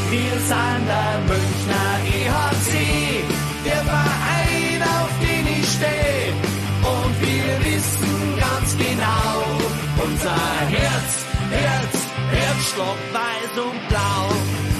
Wir sind der Münchner EHC, der Verein, auf den ich stehe. Und wir wissen ganz genau, unser Herzschlag weiß und blau.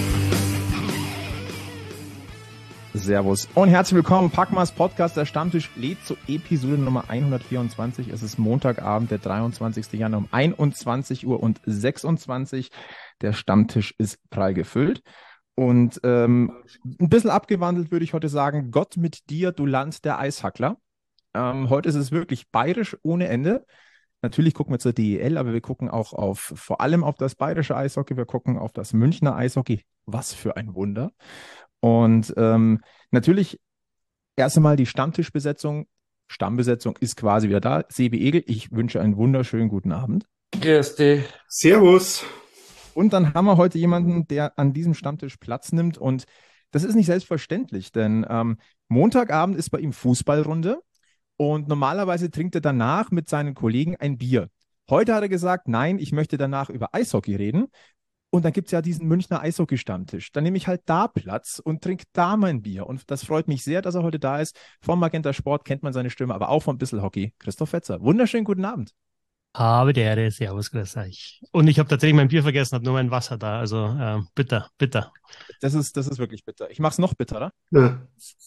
Servus und herzlich willkommen. Packmas Podcast, der Stammtisch lädt zur Episode Nummer 124. Es ist Montagabend, der 23. Januar um 21:26 Uhr. Der Stammtisch ist prall gefüllt. Und ein bisschen abgewandelt würde ich heute sagen, Gott mit dir, du Land der Eishackler. Heute ist es wirklich bayerisch ohne Ende. Natürlich gucken wir zur DEL, aber wir gucken auch vor allem auf das bayerische Eishockey. Wir gucken auf das Münchner Eishockey. Was für ein Wunder. Und natürlich erst einmal die Stammtischbesetzung. Stammbesetzung ist quasi wieder da. Sebi Egel, ich wünsche einen wunderschönen guten Abend. Grüß dich. Servus. Und dann haben wir heute jemanden, der an diesem Stammtisch Platz nimmt. Und das ist nicht selbstverständlich, denn Montagabend ist bei ihm Fußballrunde. Und normalerweise trinkt er danach mit seinen Kollegen ein Bier. Heute hat er gesagt, nein, ich möchte danach über Eishockey reden. Und dann gibt es ja diesen Münchner Eishockey-Stammtisch. Dann nehme ich halt da Platz und trinke da mein Bier. Und das freut mich sehr, dass er heute da ist. Vom Magenta Sport kennt man seine Stimme, aber auch vom Bissl Hockey. Christoph Fetzer. Wunderschönen guten Abend. Habe der Ehre, servus, grüß euch. Und ich habe tatsächlich mein Bier vergessen, habe nur mein Wasser da. Also bitter. Das ist wirklich bitter. Ich mache es noch bitterer. Ja.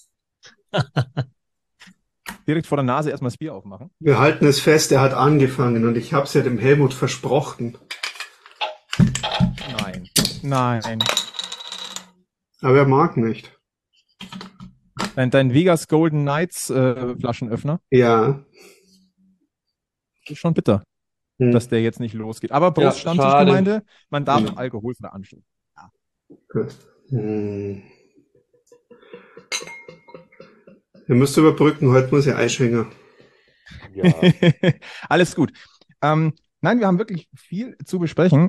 Direkt vor der Nase erstmal das Bier aufmachen. Wir halten es fest, er hat angefangen und ich habe es ja dem Helmut versprochen. Nein. Aber er mag nicht. Dein Vegas Golden Knights Flaschenöffner Ja. ist schon bitter, dass der jetzt nicht losgeht. Aber Prost, Ja, Stammtischgemeinde, man darf noch alkoholfrei anstellen. Gut. Wir müsst überbrücken, heute muss ich einschwingen. Ja. Alles gut. Nein, wir haben wirklich viel zu besprechen.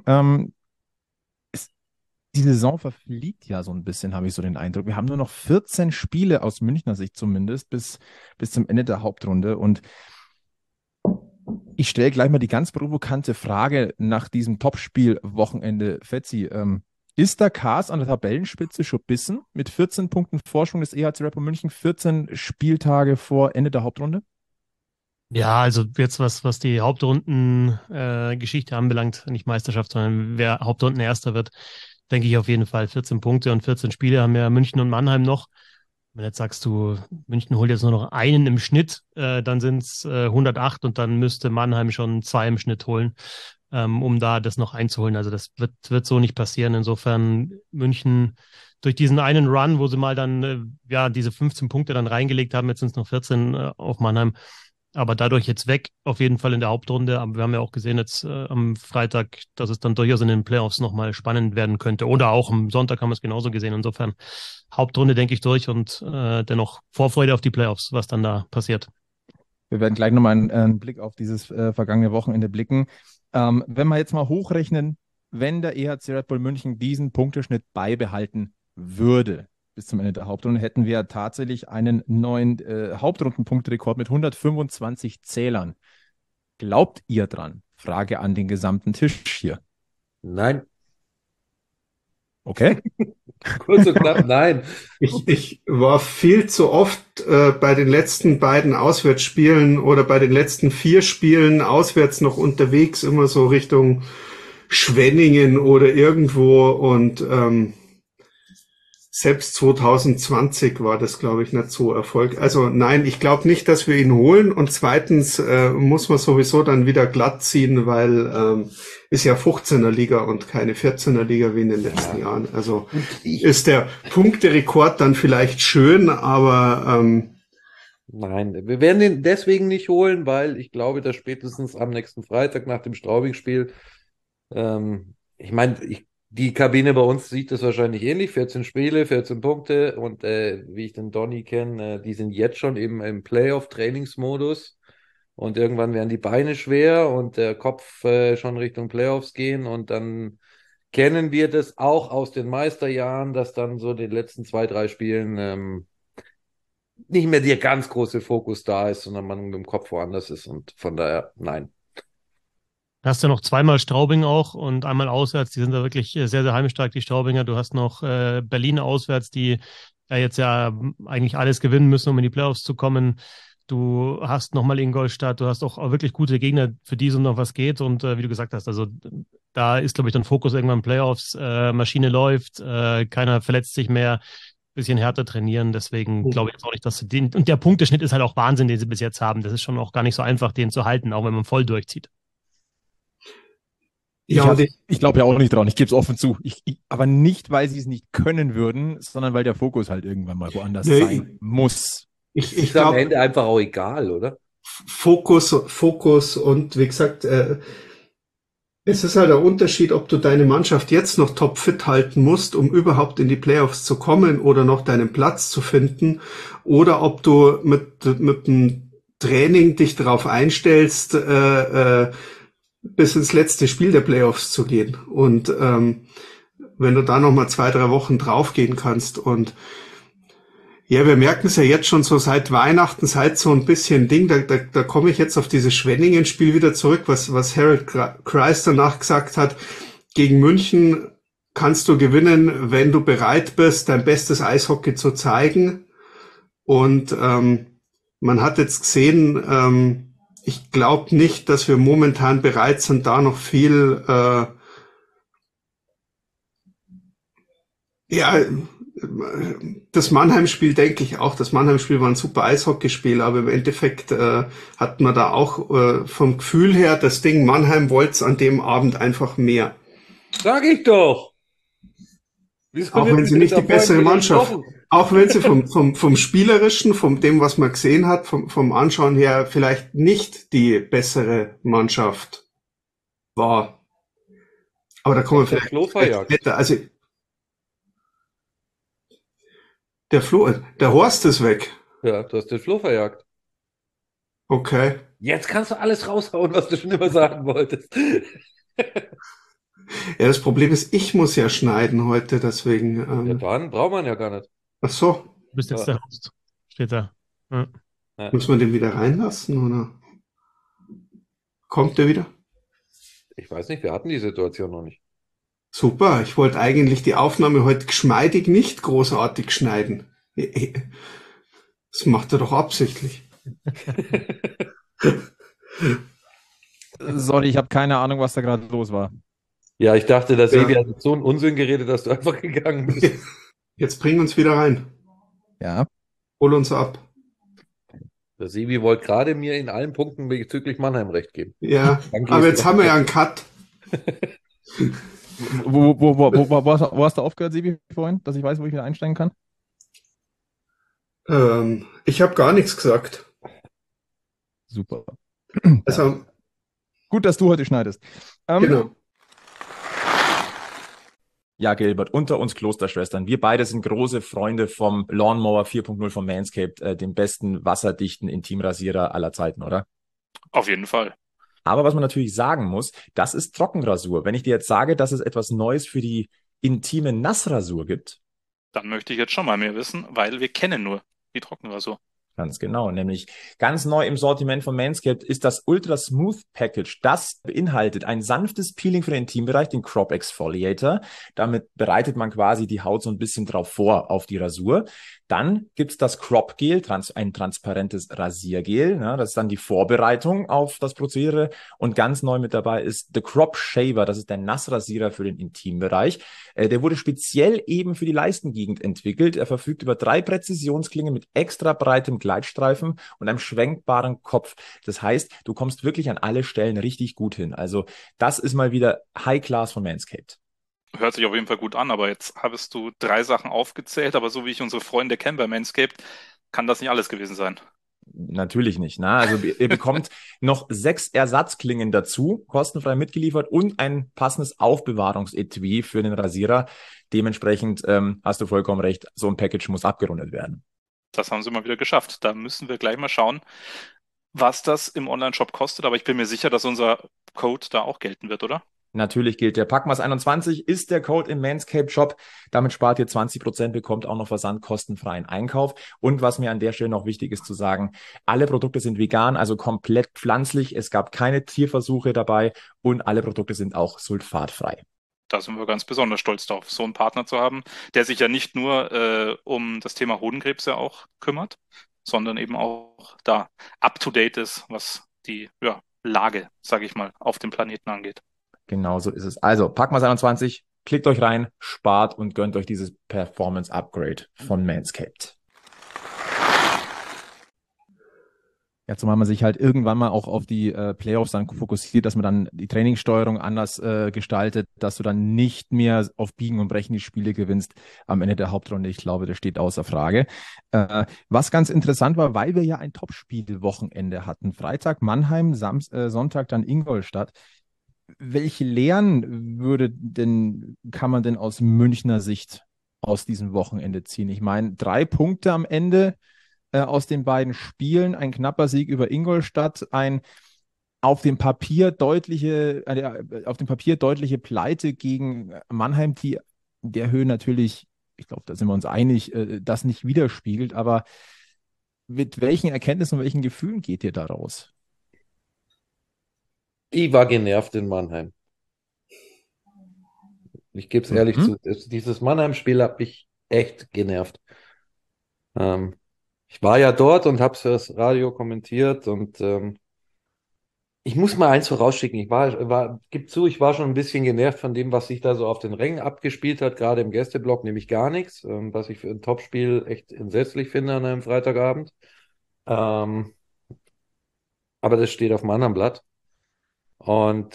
Die Saison verfliegt ja so ein bisschen, habe ich so den Eindruck. Wir haben nur noch 14 Spiele aus Münchner Sicht zumindest bis zum Ende der Hauptrunde. Und ich stelle gleich mal die ganz provokante Frage nach diesem Topspiel-Wochenende. Fetzi, ist der KAS an der Tabellenspitze schon bissen mit 14 Punkten Vorsprung des EHC Red Bull München, 14 Spieltage vor Ende der Hauptrunde? Ja, also jetzt was die Hauptrunden-Geschichte anbelangt, nicht Meisterschaft, sondern wer Hauptrundenerster wird, denke ich auf jeden Fall 14 Punkte und 14 Spiele haben ja München und Mannheim noch. Wenn jetzt sagst du, München holt jetzt nur noch einen im Schnitt, dann sind es 108 und dann müsste Mannheim schon 2 im Schnitt holen, um da das noch einzuholen. Also das wird so nicht passieren. Insofern München durch diesen einen Run, wo sie mal dann diese 15 Punkte dann reingelegt haben, jetzt sind es noch 14 auf Mannheim, aber dadurch jetzt weg, auf jeden Fall in der Hauptrunde. Aber wir haben ja auch gesehen jetzt am Freitag, dass es dann durchaus in den Playoffs nochmal spannend werden könnte. Oder auch am Sonntag haben wir es genauso gesehen. Insofern Hauptrunde, denke ich, durch und dennoch Vorfreude auf die Playoffs, was dann da passiert. Wir werden gleich nochmal einen Blick auf dieses vergangene Wochenende blicken. Wenn wir jetzt mal hochrechnen, wenn der EHC Red Bull München diesen Punkteschnitt beibehalten würde, bis zum Ende der Hauptrunde, hätten wir tatsächlich einen neuen Hauptrundenpunktrekord mit 125 Zählern. Glaubt ihr dran? Frage an den gesamten Tisch hier. Nein. Okay. Kurz und knapp, nein. Ich war viel zu oft bei den letzten beiden Auswärtsspielen oder bei den letzten 4 Spielen auswärts noch unterwegs, immer so Richtung Schwenningen oder irgendwo und selbst 2020 war das, glaube ich, nicht so Erfolg. Also nein, ich glaube nicht, dass wir ihn holen. Und zweitens muss man sowieso dann wieder glatt ziehen, weil ist ja 15er Liga und keine 14er Liga wie in den letzten Jahren. Also ist der Punkterekord dann vielleicht schön, aber Nein, wir werden ihn deswegen nicht holen, weil ich glaube, dass spätestens am nächsten Freitag nach dem Straubing-Spiel, ich meine, die Kabine bei uns sieht das wahrscheinlich ähnlich, 14 Spiele, 14 Punkte und wie ich den Donny kenne, die sind jetzt schon eben im Playoff-Trainingsmodus und irgendwann werden die Beine schwer und der Kopf schon Richtung Playoffs gehen und dann kennen wir das auch aus den Meisterjahren, dass dann so den letzten 2, 3 Spielen nicht mehr der ganz große Fokus da ist, sondern man mit dem Kopf woanders ist und von daher nein. Hast ja noch zweimal Straubing auch und einmal auswärts. Die sind da wirklich sehr, sehr heimstark, die Straubinger. Du hast noch Berlin auswärts, die ja jetzt ja eigentlich alles gewinnen müssen, um in die Playoffs zu kommen. Du hast nochmal Ingolstadt, du hast auch wirklich gute Gegner, für die es um noch was geht. Und wie du gesagt hast, also da ist, glaube ich, dann Fokus irgendwann Playoffs, Maschine läuft, keiner verletzt sich mehr, bisschen härter trainieren. Deswegen glaube ich jetzt auch nicht, dass sie den. Und der Punkteschnitt ist halt auch Wahnsinn, den sie bis jetzt haben. Das ist schon auch gar nicht so einfach, den zu halten, auch wenn man voll durchzieht. Ja, und Ich glaube ja auch nicht dran, ich gebe es offen zu. Aber nicht, weil sie es nicht können würden, sondern weil der Fokus halt irgendwann mal woanders Nee, sein muss. ich Ist am glaube, Ende einfach auch egal, oder? Fokus und wie gesagt, es ist halt der Unterschied, ob du deine Mannschaft jetzt noch topfit halten musst, um überhaupt in die Playoffs zu kommen oder noch deinen Platz zu finden, oder ob du mit dem Training dich darauf einstellst, bis ins letzte Spiel der Playoffs zu gehen. Und wenn du da noch mal 2, 3 Wochen draufgehen kannst und ja, wir merken es ja jetzt schon so seit Weihnachten, seit so ein bisschen Ding, da komme ich jetzt auf dieses Schwenningen-Spiel wieder zurück, was Harold Kreis danach gesagt hat. Gegen München kannst du gewinnen, wenn du bereit bist, dein bestes Eishockey zu zeigen. Und man hat jetzt gesehen, ich glaube nicht, dass wir momentan bereit sind, da noch viel ja, das Mannheim-Spiel denke ich auch. Das Mannheim-Spiel war ein super Eishockeyspiel, aber im Endeffekt hat man da auch vom Gefühl her das Ding, Mannheim wollte an dem Abend einfach mehr. Sag ich doch! Wieso Auch wenn sie nicht die bessere Mannschaft, auch wenn sie vom Spielerischen, von dem, was man gesehen hat, vom Anschauen her vielleicht nicht die bessere Mannschaft war. Aber da kommen wir Flo vielleicht verjagt. später. Also der Horst ist weg. Ja, du hast den Flo verjagt. Okay. Jetzt kannst du alles raushauen, was du schon immer sagen wolltest. Ja, das Problem ist, ich muss ja schneiden heute, deswegen. Ja, dann braucht man ja gar nicht. Ach so, Du bist jetzt Ja. der Host. Steht da. Ja. muss man den wieder reinlassen oder kommt der wieder? Ich weiß nicht, wir hatten die Situation noch nicht. Super, ich wollte eigentlich die Aufnahme heute geschmeidig nicht großartig schneiden. Das macht er doch absichtlich. Sorry, ich habe keine Ahnung, was da gerade los war. Ja, ich dachte, dass Ja. Sevi hat so einen Unsinn geredet, dass du einfach gegangen bist. Jetzt bring uns wieder rein. Ja. Hol uns ab. Der Sevi wollte gerade mir in allen Punkten bezüglich Mannheim recht geben. Ja, Danke, aber ist jetzt doch- haben wir ja einen Cut. Wo hast du aufgehört, Sibi, vorhin, dass ich weiß, wo ich wieder einsteigen kann? Ich habe gar nichts gesagt. Super. Also, Gut, dass du heute schneidest. genau. Ja, Gilbert, unter uns Klosterschwestern. Wir beide sind große Freunde vom Lawnmower 4.0 von Manscaped, dem besten wasserdichten Intimrasierer aller Zeiten, oder? Auf jeden Fall. Aber was man natürlich sagen muss, das ist Trockenrasur. Wenn ich dir jetzt sage, dass es etwas Neues für die intime Nassrasur gibt, Dann möchte ich jetzt schon mal mehr wissen, weil wir kennen nur die Trockenrasur. ganz genau, nämlich ganz neu im Sortiment von Manscaped ist das Ultra Smooth Package. Das beinhaltet ein sanftes Peeling für den Intimbereich, den Crop Exfoliator. Damit bereitet man quasi die Haut so ein bisschen drauf vor auf die Rasur. Dann gibt's das Crop Gel, ein transparentes Rasiergel. Ne? Das ist dann die Vorbereitung auf das Prozedere. Und ganz neu mit dabei ist The Crop Shaver. Das ist der Nassrasierer für den Intimbereich. Der wurde speziell eben für die Leistengegend entwickelt. Er verfügt über 3 Präzisionsklingen mit extra breitem Gleitstreifen und einem schwenkbaren Kopf. Das heißt, du kommst wirklich an alle Stellen richtig gut hin. Also das ist mal wieder High Class von Manscaped. Hört sich auf jeden Fall gut an, aber jetzt hast du 3 Sachen aufgezählt, aber so wie ich unsere Freunde kenne bei Manscaped, kann das nicht alles gewesen sein. Natürlich nicht. Ne? Also ihr bekommt noch 6 Ersatzklingen dazu, kostenfrei mitgeliefert und ein passendes Aufbewahrungsetui für den Rasierer. Dementsprechend hast du vollkommen recht, so ein Package muss abgerundet werden. Das haben sie mal wieder geschafft. Da müssen wir gleich mal schauen, was das im Online-Shop kostet, aber ich bin mir sicher, dass unser Code da auch gelten wird, oder? Natürlich gilt der Packmas21 ist der Code im Manscaped Shop. Damit spart ihr 20%, bekommt auch noch versandkostenfreien Einkauf. Und was mir an der Stelle noch wichtig ist zu sagen, alle Produkte sind vegan, also komplett pflanzlich. Es gab keine Tierversuche dabei und alle Produkte sind auch sulfatfrei. Da sind wir ganz besonders stolz drauf, so einen Partner zu haben, der sich ja nicht nur um das Thema Hodenkrebs ja auch kümmert, sondern eben auch da up-to-date ist, was die Lage, sage ich mal, auf dem Planeten angeht. Genau so ist es. Also, Packmas21, klickt euch rein, spart und gönnt euch dieses Performance-Upgrade von Manscaped. Ja, zumal man sich halt irgendwann mal auch auf die Playoffs dann fokussiert, dass man dann die Trainingssteuerung anders gestaltet, dass du dann nicht mehr auf Biegen und Brechen die Spiele gewinnst am Ende der Hauptrunde. Ich glaube, das steht außer Frage. Was ganz interessant war, weil wir ja ein Topspiel-Wochenende hatten. Freitag Mannheim, Sonntag dann Ingolstadt. Welche Lehren kann man denn aus Münchner Sicht aus diesem Wochenende ziehen? Ich meine, 3 Punkte am Ende aus den beiden Spielen, ein knapper Sieg über Ingolstadt, ein auf dem Papier deutliche Pleite gegen Mannheim, die in der Höhe natürlich, ich glaube, da sind wir uns einig, das nicht widerspiegelt, aber mit welchen Erkenntnissen und welchen Gefühlen geht ihr da raus? Ich war genervt in Mannheim. Ich gebe es ehrlich zu. Dieses Mannheim-Spiel hat mich echt genervt. Ich war ja dort und habe es fürs Radio kommentiert und ich muss mal eins vorausschicken. Ich war schon ein bisschen genervt von dem, was sich da so auf den Rängen abgespielt hat, gerade im Gästeblock, nämlich gar nichts, was ich für ein Topspiel echt entsetzlich finde an einem Freitagabend. Aber das steht auf einem anderen Blatt. Und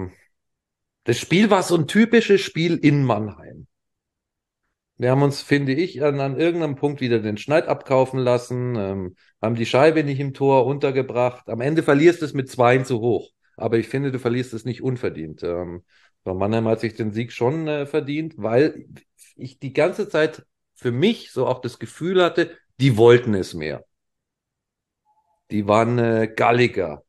das Spiel war so ein typisches Spiel in Mannheim. Wir haben uns, finde ich, an irgendeinem Punkt wieder den Schneid abkaufen lassen, haben die Scheibe nicht im Tor untergebracht. Am Ende verlierst du es mit 2 zu hoch. Aber ich finde, du verlierst es nicht unverdient. Mannheim hat sich den Sieg schon verdient, weil ich die ganze Zeit für mich so auch das Gefühl hatte, die wollten es mehr. Die waren galliger.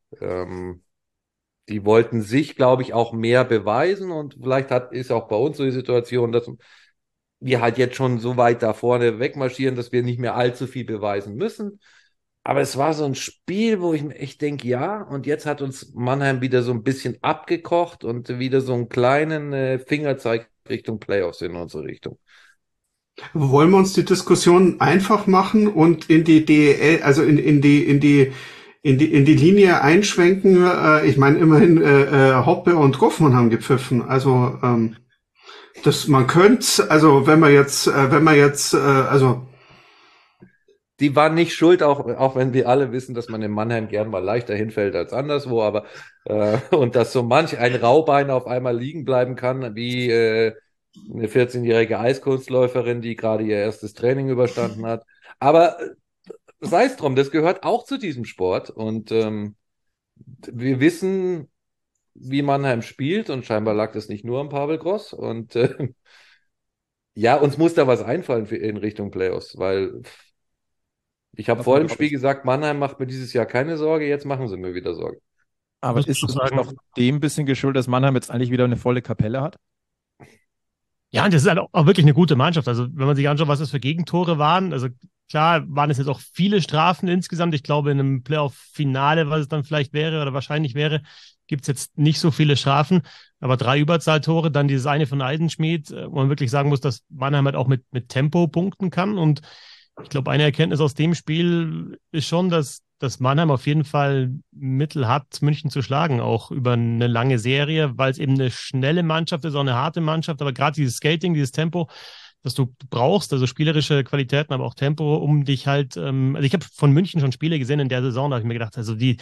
Die wollten sich, glaube ich, auch mehr beweisen und vielleicht ist auch bei uns so die Situation, dass wir halt jetzt schon so weit da vorne wegmarschieren, dass wir nicht mehr allzu viel beweisen müssen. Aber es war so ein Spiel, wo ich mir echt denke, ja, und jetzt hat uns Mannheim wieder so ein bisschen abgekocht und wieder so einen kleinen Fingerzeig Richtung Playoffs in unsere Richtung. Wollen wir uns die Diskussion einfach machen und in die DEL, also in die Linie einschwenken? Ich meine, immerhin Hoppe und Goffmann haben gepfiffen. Also man könnte, also wenn man jetzt, also die waren nicht schuld, auch wenn wir alle wissen, dass man in Mannheim gern mal leichter hinfällt als anderswo, aber und dass so manch ein Raubein auf einmal liegen bleiben kann, wie eine 14-jährige Eiskunstläuferin, die gerade ihr erstes Training überstanden hat. Aber sei es drum, das gehört auch zu diesem Sport und wir wissen, wie Mannheim spielt und scheinbar lag das nicht nur am Pavel Gross und ja, uns muss da was einfallen in Richtung Playoffs, weil ich habe vor dem Spiel gesagt, Mannheim macht mir dieses Jahr keine Sorge, jetzt machen sie mir wieder Sorge. Aber ist es noch dem ein bisschen geschuldet, dass Mannheim jetzt eigentlich wieder eine volle Kapelle hat? Ja, und das ist halt auch wirklich eine gute Mannschaft. Also wenn man sich anschaut, was das für Gegentore waren, also klar waren es jetzt auch viele Strafen insgesamt. Ich glaube, in einem Playoff-Finale, was es dann vielleicht wäre oder wahrscheinlich wäre, gibt es jetzt nicht so viele Strafen. Aber 3 Überzahltore, dann dieses eine von Eisenschmied, wo man wirklich sagen muss, dass Mannheim halt auch mit Tempo punkten kann. Und ich glaube, eine Erkenntnis aus dem Spiel ist schon, dass Mannheim auf jeden Fall Mittel hat, München zu schlagen, auch über eine lange Serie, weil es eben eine schnelle Mannschaft ist, auch eine harte Mannschaft, aber gerade dieses Skating, dieses Tempo, das du brauchst, also spielerische Qualitäten, aber auch Tempo, um dich halt, also ich habe von München schon Spiele gesehen in der Saison, da habe ich mir gedacht, also die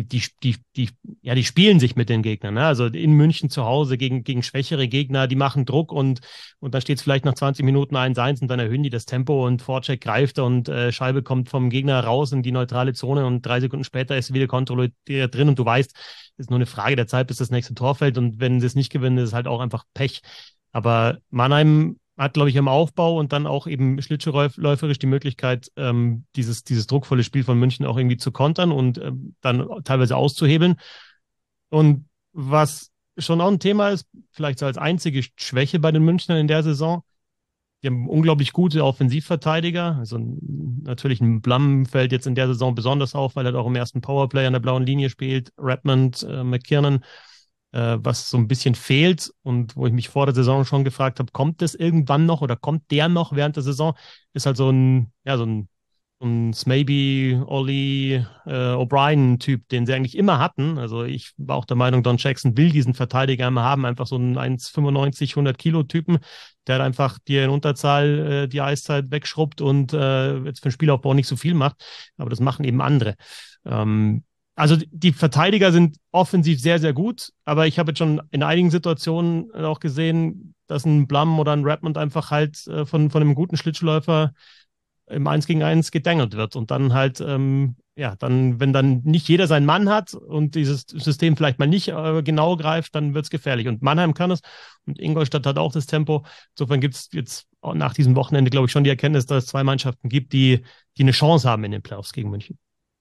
spielen sich mit den Gegnern, ne? Also in München zu Hause gegen schwächere Gegner, die machen Druck und dann steht es vielleicht nach 20 Minuten 1-1 und dann erhöhen die das Tempo und Vorcheck greift und Scheibe kommt vom Gegner raus in die neutrale Zone und 3 Sekunden später ist sie wieder kontrolliert drin und du weißt, es ist nur eine Frage der Zeit, bis das nächste Tor fällt und wenn sie es nicht gewinnen, ist es halt auch einfach Pech. Aber Mannheim hat, glaube ich, im Aufbau und dann auch eben schlittschuhläuferisch die Möglichkeit, dieses druckvolle Spiel von München auch irgendwie zu kontern und dann teilweise auszuhebeln. Und was schon auch ein Thema ist, vielleicht so als einzige Schwäche bei den Münchnern in der Saison. Die haben unglaublich gute Offensivverteidiger. Also natürlich ein Blum fällt jetzt in der Saison besonders auf, weil er auch im ersten Powerplay an der blauen Linie spielt. Redmond, McKiernan, was so ein bisschen fehlt und wo ich mich vor der Saison schon gefragt habe, kommt das irgendwann noch oder kommt der noch während der Saison? Ist halt so ein Smaby, Ollie, O'Brien-Typ, den sie eigentlich immer hatten. Also ich war auch der Meinung, Don Jackson will diesen Verteidiger immer haben, einfach so einen 1,95, 100 Kilo Typen, der einfach dir in Unterzahl die Eiszeit wegschrubbt und jetzt für den Spielaufbau nicht so viel macht. Aber das machen eben andere. Also die Verteidiger sind offensiv sehr, sehr gut, aber ich habe jetzt schon in einigen Situationen auch gesehen, dass ein Blum oder ein Redmond einfach halt von einem guten Schlittschuhläufer im 1 gegen 1 gedängelt wird und dann halt, dann, wenn dann nicht jeder seinen Mann hat und dieses System vielleicht mal nicht genau greift, dann wird es gefährlich. Und Mannheim kann es und Ingolstadt hat auch das Tempo. Insofern gibt es jetzt nach diesem Wochenende, glaube ich, schon die Erkenntnis, dass es zwei Mannschaften gibt, die eine Chance haben in den Playoffs gegen München.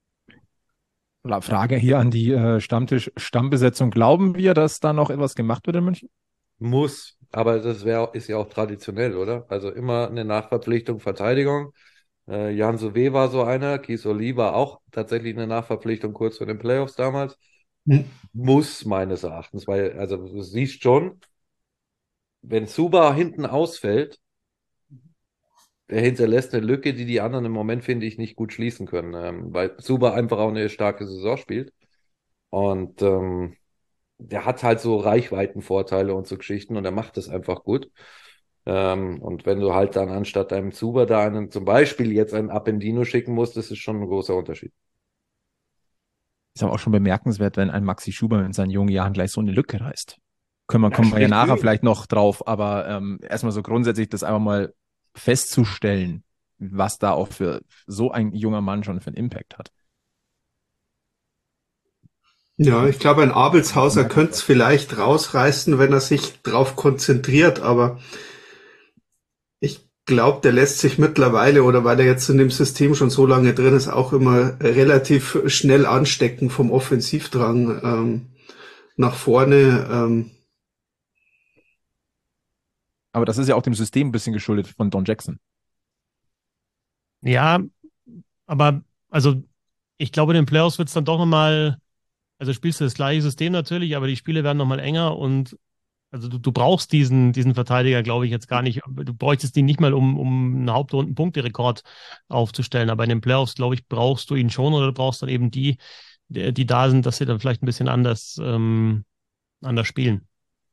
Frage hier an die Stammbesetzung. Glauben wir, dass da noch etwas gemacht wird in München? Muss, aber ist ja auch traditionell, oder? Also immer eine Nachverpflichtung, Verteidigung. Jan Sauvé war so einer, Keith Oli war auch tatsächlich eine Nachverpflichtung kurz vor den Playoffs damals. Muss meines Erachtens, weil, also du siehst schon, wenn Zuba hinten ausfällt, der hinterlässt eine Lücke, die anderen im Moment, finde ich, nicht gut schließen können, weil Zuba einfach auch eine starke Saison spielt. Und der hat halt so Reichweitenvorteile und so Geschichten und er macht das einfach gut. Und wenn du halt dann anstatt einem Zuber da zum Beispiel jetzt einen Appendino schicken musst, das ist schon ein großer Unterschied. Ist aber auch schon bemerkenswert, wenn ein Maxi Schuber in seinen jungen Jahren gleich so eine Lücke reißt. Kommen wir ja nachher vielleicht noch drauf, aber erstmal so grundsätzlich das einfach mal festzustellen, was da auch für so ein junger Mann schon für einen Impact hat. Ja, ich glaube, ein Abelshauser könnte es vielleicht rausreißen, wenn er sich drauf konzentriert, aber ich glaube, der lässt sich mittlerweile, oder weil er jetzt in dem System schon so lange drin ist, auch immer relativ schnell anstecken vom Offensivdrang nach vorne. Aber das ist ja auch dem System ein bisschen geschuldet von Don Jackson. Ja, aber also ich glaube, in den Playoffs wird es dann doch nochmal, also spielst du das gleiche System natürlich, aber die Spiele werden nochmal enger und also du brauchst diesen Verteidiger, glaube ich, jetzt gar nicht. Du bräuchtest ihn nicht mal, um einen Hauptrunden-Punkte-Rekord aufzustellen. Aber in den Playoffs, glaube ich, brauchst du ihn schon oder du brauchst dann eben die da sind, dass sie dann vielleicht ein bisschen anders spielen.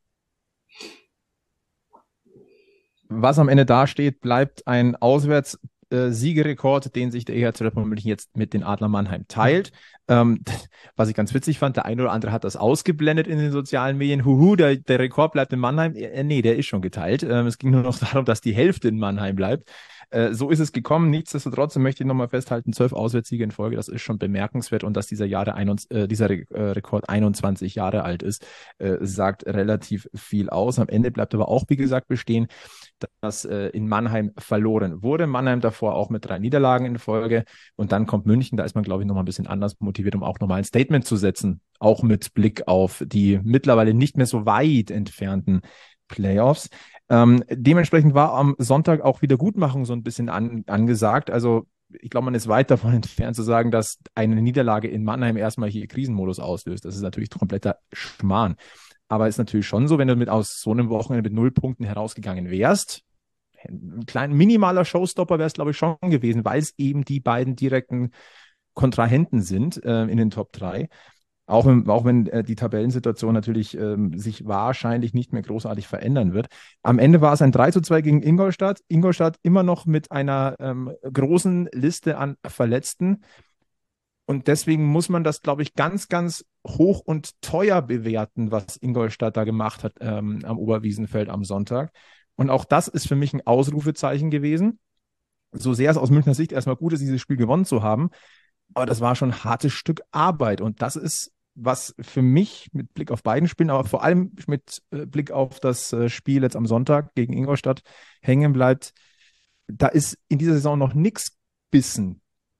Was am Ende dasteht, bleibt ein Auswärtssiegerekord, den sich der EHC Red Bull München jetzt mit den Adler Mannheim teilt. Was ich ganz witzig fand, der eine oder andere hat das ausgeblendet in den sozialen Medien. Der Rekord bleibt in Mannheim. Nee, der ist schon geteilt. Es ging nur noch darum, dass die Hälfte in Mannheim bleibt. So ist es gekommen. Nichtsdestotrotz möchte ich nochmal festhalten, 12 Auswärtssiege in Folge, das ist schon bemerkenswert. Und dass dieser Rekord 21 Jahre alt ist, sagt relativ viel aus. Am Ende bleibt aber auch, wie gesagt, bestehen, dass in Mannheim verloren wurde. Mannheim davor auch mit 3 Niederlagen in Folge. Und dann kommt München, da ist man, glaube ich, nochmal ein bisschen anders motiviert, um auch nochmal ein Statement zu setzen. Auch mit Blick auf die mittlerweile nicht mehr so weit entfernten Playoffs. Dementsprechend war am Sonntag auch Wiedergutmachung so ein bisschen angesagt. Also ich glaube, man ist weit davon entfernt zu sagen, dass eine Niederlage in Mannheim erstmal hier Krisenmodus auslöst. Das ist natürlich kompletter Schmarrn. Aber es ist natürlich schon so, wenn du aus so einem Wochenende mit 0 Punkten herausgegangen wärst, ein kleiner minimaler Showstopper wäre es, glaube ich, schon gewesen, weil es eben die beiden direkten Kontrahenten sind in den Top 3. Auch wenn die Tabellensituation natürlich sich wahrscheinlich nicht mehr großartig verändern wird. Am Ende war es ein 3:2 gegen Ingolstadt. Ingolstadt immer noch mit einer großen Liste an Verletzten. Und deswegen muss man das, glaube ich, ganz, ganz hoch und teuer bewerten, was Ingolstadt da gemacht hat am Oberwiesenfeld am Sonntag. Und auch das ist für mich ein Ausrufezeichen gewesen. So sehr es aus Münchner Sicht erstmal gut ist, dieses Spiel gewonnen zu haben. Aber das war schon ein hartes Stück Arbeit. Und das ist, was für mich mit Blick auf beiden Spielen, aber vor allem mit Blick auf das Spiel jetzt am Sonntag gegen Ingolstadt hängen bleibt. Da ist in dieser Saison noch nichts gebissen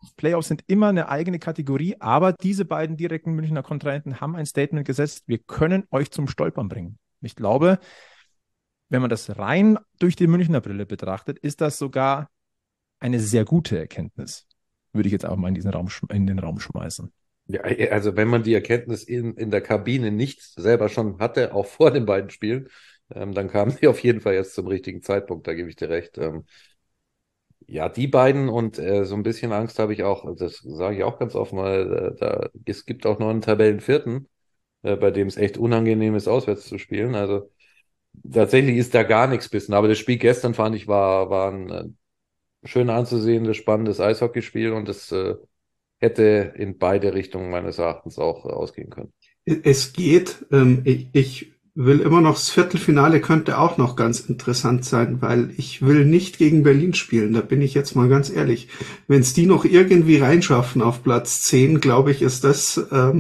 Playoffs sind immer eine eigene Kategorie, aber diese beiden direkten Münchner Kontrahenten haben ein Statement gesetzt, wir können euch zum Stolpern bringen. Ich glaube, wenn man das rein durch die Münchner Brille betrachtet, ist das sogar eine sehr gute Erkenntnis. Würde ich jetzt auch mal in den Raum schmeißen. Ja, also wenn man die Erkenntnis in der Kabine nicht selber schon hatte, auch vor den beiden Spielen, dann kamen die auf jeden Fall jetzt zum richtigen Zeitpunkt, da gebe ich dir recht. Ja, die beiden und so ein bisschen Angst habe ich auch, das sage ich auch ganz offen, weil es gibt auch noch einen Tabellenvierten, bei dem es echt unangenehm ist, auswärts zu spielen. Also tatsächlich ist da gar nichts bissen, aber das Spiel gestern fand ich war ein schön anzusehendes, spannendes Eishockeyspiel und es hätte in beide Richtungen meines Erachtens auch ausgehen können. Es geht. Ich will immer noch, das Viertelfinale könnte auch noch ganz interessant sein, weil ich will nicht gegen Berlin spielen. Da bin ich jetzt mal ganz ehrlich. Wenn es die noch irgendwie reinschaffen auf Platz 10, glaube ich, ist das...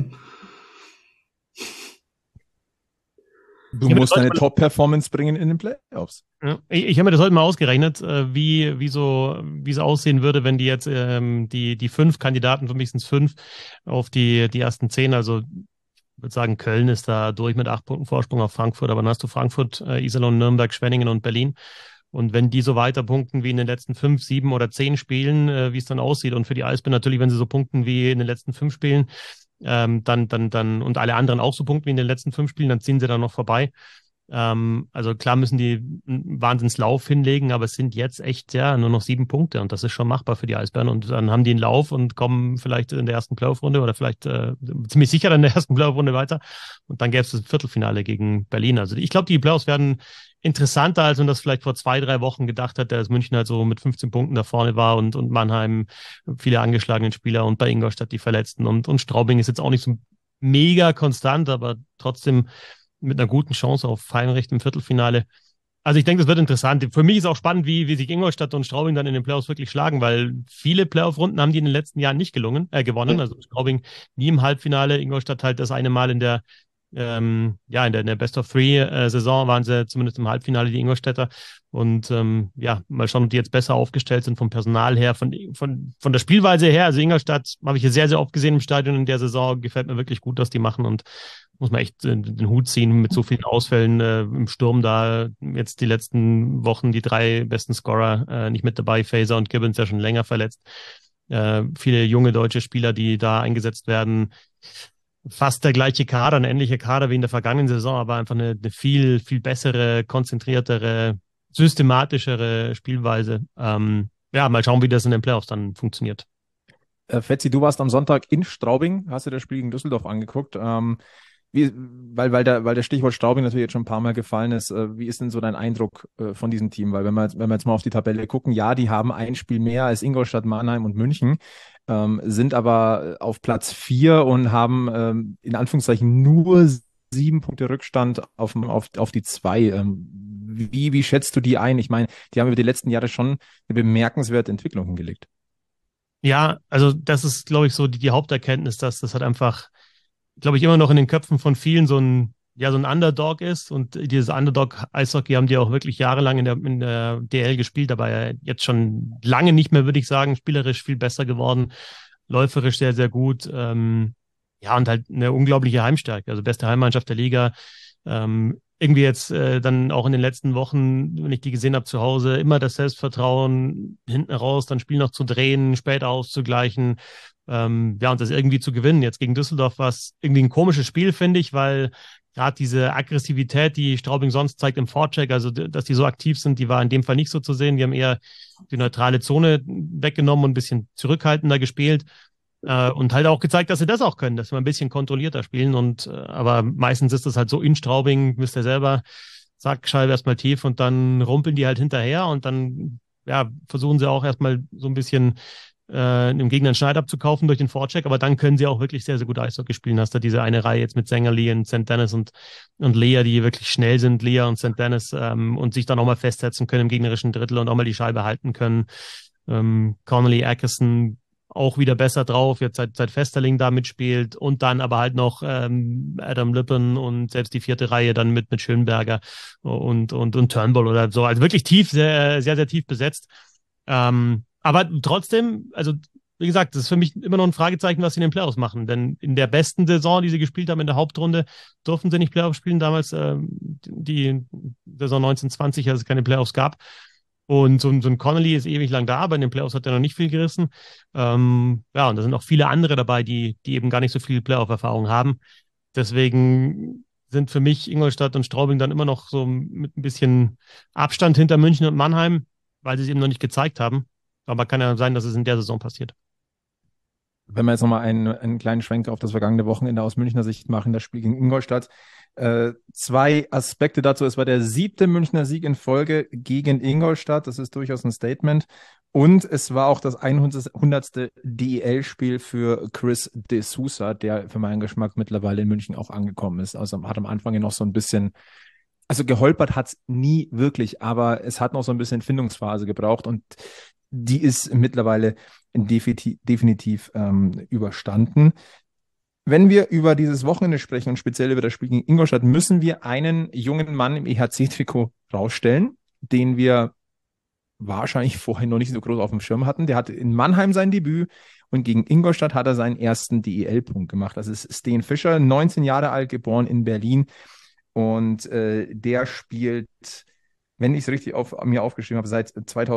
Du musst deine Top-Performance bringen in den Playoffs. Ja, ich habe mir das heute mal ausgerechnet, wie es aussehen würde, wenn die jetzt die 5 Kandidaten, für mich sind es 5, auf die ersten 10, also ich würde sagen, Köln ist da durch mit 8 Punkten Vorsprung auf Frankfurt, aber dann hast du Frankfurt, Iserlohn, Nürnberg, Schwenningen und Berlin. Und wenn die so weiter punkten wie in den letzten 5, 7 oder 10 Spielen, wie es dann aussieht, und für die Eisbären natürlich, wenn sie so punkten wie in den letzten 5 Spielen, dann und alle anderen auch so punkten wie in den letzten 5 Spielen, dann ziehen sie da noch vorbei. Also klar müssen die einen Wahnsinnslauf hinlegen, aber es sind jetzt echt nur noch 7 Punkte und das ist schon machbar für die Eisbären und dann haben die einen Lauf und kommen vielleicht in der ersten Playoff-Runde oder vielleicht ziemlich sicher in der ersten Playoff-Runde weiter und dann gäbe es das Viertelfinale gegen Berlin. Also ich glaube, die Playoffs werden interessanter, als man das vielleicht vor 2, 3 Wochen gedacht hat, dass München halt so mit 15 Punkten da vorne war und Mannheim viele angeschlagene Spieler und bei Ingolstadt die Verletzten und Straubing ist jetzt auch nicht so mega konstant, aber trotzdem mit einer guten Chance auf Heimrecht im Viertelfinale. Also ich denke, das wird interessant. Für mich ist auch spannend, wie sich Ingolstadt und Straubing dann in den Playoffs wirklich schlagen, weil viele Playoff-Runden haben die in den letzten Jahren nicht gewonnen. Also Straubing nie im Halbfinale, Ingolstadt halt das eine Mal in der Best-of-Three-Saison waren sie zumindest im Halbfinale die Ingolstädter. Und mal schauen, ob die jetzt besser aufgestellt sind vom Personal her, von der Spielweise her. Also Ingolstadt habe ich hier sehr, sehr oft gesehen im Stadion in der Saison. Gefällt mir wirklich gut, was die machen und muss man echt den Hut ziehen mit so vielen Ausfällen im Sturm da. Jetzt die letzten Wochen die 3 besten Scorer nicht mit dabei. Faeser und Gibbons ja schon länger verletzt. Viele junge deutsche Spieler, die da eingesetzt werden. Fast der gleiche Kader, ein ähnlicher Kader wie in der vergangenen Saison, aber einfach eine viel, viel bessere, konzentriertere, systematischere Spielweise. Mal schauen, wie das in den Playoffs dann funktioniert. Fetzi, du warst am Sonntag in Straubing, hast dir das Spiel gegen Düsseldorf angeguckt. Weil der Stichwort Straubing natürlich jetzt schon ein paar Mal gefallen ist, wie ist denn so dein Eindruck von diesem Team? Weil wenn wir jetzt mal auf die Tabelle gucken, ja, die haben ein Spiel mehr als Ingolstadt, Mannheim und München, sind aber auf Platz 4 und haben in Anführungszeichen nur 7 Punkte Rückstand auf die 2. Wie schätzt du die ein? Ich meine, die haben über die letzten Jahre schon eine bemerkenswerte Entwicklung hingelegt. Ja, also das ist, glaube ich, so die Haupterkenntnis, dass das halt einfach, glaube ich, immer noch in den Köpfen von vielen so ein Underdog ist. Und dieses Underdog-Eishockey haben die auch wirklich jahrelang in der DL gespielt, aber jetzt schon lange nicht mehr, würde ich sagen, spielerisch viel besser geworden, läuferisch sehr, sehr gut. Und halt eine unglaubliche Heimstärke, also beste Heimmannschaft der Liga. Irgendwie jetzt dann auch in den letzten Wochen, wenn ich die gesehen habe zu Hause, immer das Selbstvertrauen, hinten raus dann Spiel noch zu drehen, später auszugleichen, und das irgendwie zu gewinnen. Jetzt gegen Düsseldorf war es irgendwie ein komisches Spiel, finde ich, weil gerade diese Aggressivität, die Straubing sonst zeigt im Vorcheck, also dass die so aktiv sind, die war in dem Fall nicht so zu sehen. Die haben eher die neutrale Zone weggenommen und ein bisschen zurückhaltender gespielt. Und halt auch gezeigt, dass sie das auch können, dass wir ein bisschen kontrollierter spielen. Aber meistens ist das halt so in Straubing, wisst ihr selber, Sackscheibe erstmal tief und dann rumpeln die halt hinterher und dann versuchen sie auch erstmal so ein bisschen dem Gegner einen Schneid abzukaufen durch den Vorcheck, aber dann können sie auch wirklich sehr, sehr gut Eishockey spielen. Hast du diese eine Reihe jetzt mit Sängerli und St. Dennis und Lea, die wirklich schnell sind, Lea und St. Dennis, und sich dann auch mal festsetzen können im gegnerischen Drittel und auch mal die Scheibe halten können. Connolly, Ackerson auch wieder besser drauf, jetzt seit Festerling da mitspielt und dann aber halt noch Adam Lippen und selbst die 4. Reihe dann mit Schönberger und Turnbull oder so. Also wirklich tief, sehr, sehr, sehr tief besetzt. Aber trotzdem, also wie gesagt, das ist für mich immer noch ein Fragezeichen, was sie in den Playoffs machen. Denn in der besten Saison, die sie gespielt haben, in der Hauptrunde, durften sie nicht Playoffs spielen. Damals die Saison 1920, als es keine Playoffs gab. Und so ein Connolly ist ewig lang da, aber in den Playoffs hat er noch nicht viel gerissen. Ja, und da sind auch viele andere dabei, die eben gar nicht so viel Playoff-Erfahrung haben. Deswegen sind für mich Ingolstadt und Straubing dann immer noch so mit ein bisschen Abstand hinter München und Mannheim, weil sie es eben noch nicht gezeigt haben. Aber kann ja sein, dass es in der Saison passiert. Wenn wir jetzt nochmal einen kleinen Schwenk auf das vergangene Wochenende aus Münchner Sicht machen, das Spiel gegen Ingolstadt. 2 Aspekte dazu. Es war der 7. Münchner Sieg in Folge gegen Ingolstadt. Das ist durchaus ein Statement. Und es war auch das 100. DEL-Spiel für Chris de Sousa, der für meinen Geschmack mittlerweile in München auch angekommen ist. Also hat am Anfang ja noch so ein bisschen, also geholpert hat es nie wirklich, aber es hat noch so ein bisschen Findungsphase gebraucht und die ist mittlerweile definitiv überstanden. Wenn wir über dieses Wochenende sprechen und speziell über das Spiel gegen Ingolstadt, müssen wir einen jungen Mann im EHC-Trikot rausstellen, den wir wahrscheinlich vorher noch nicht so groß auf dem Schirm hatten. Der hatte in Mannheim sein Debüt und gegen Ingolstadt hat er seinen ersten DEL-Punkt gemacht. Das ist Sten Fischer, 19 Jahre alt, geboren in Berlin und der spielt, wenn ich es richtig mir aufgeschrieben habe, seit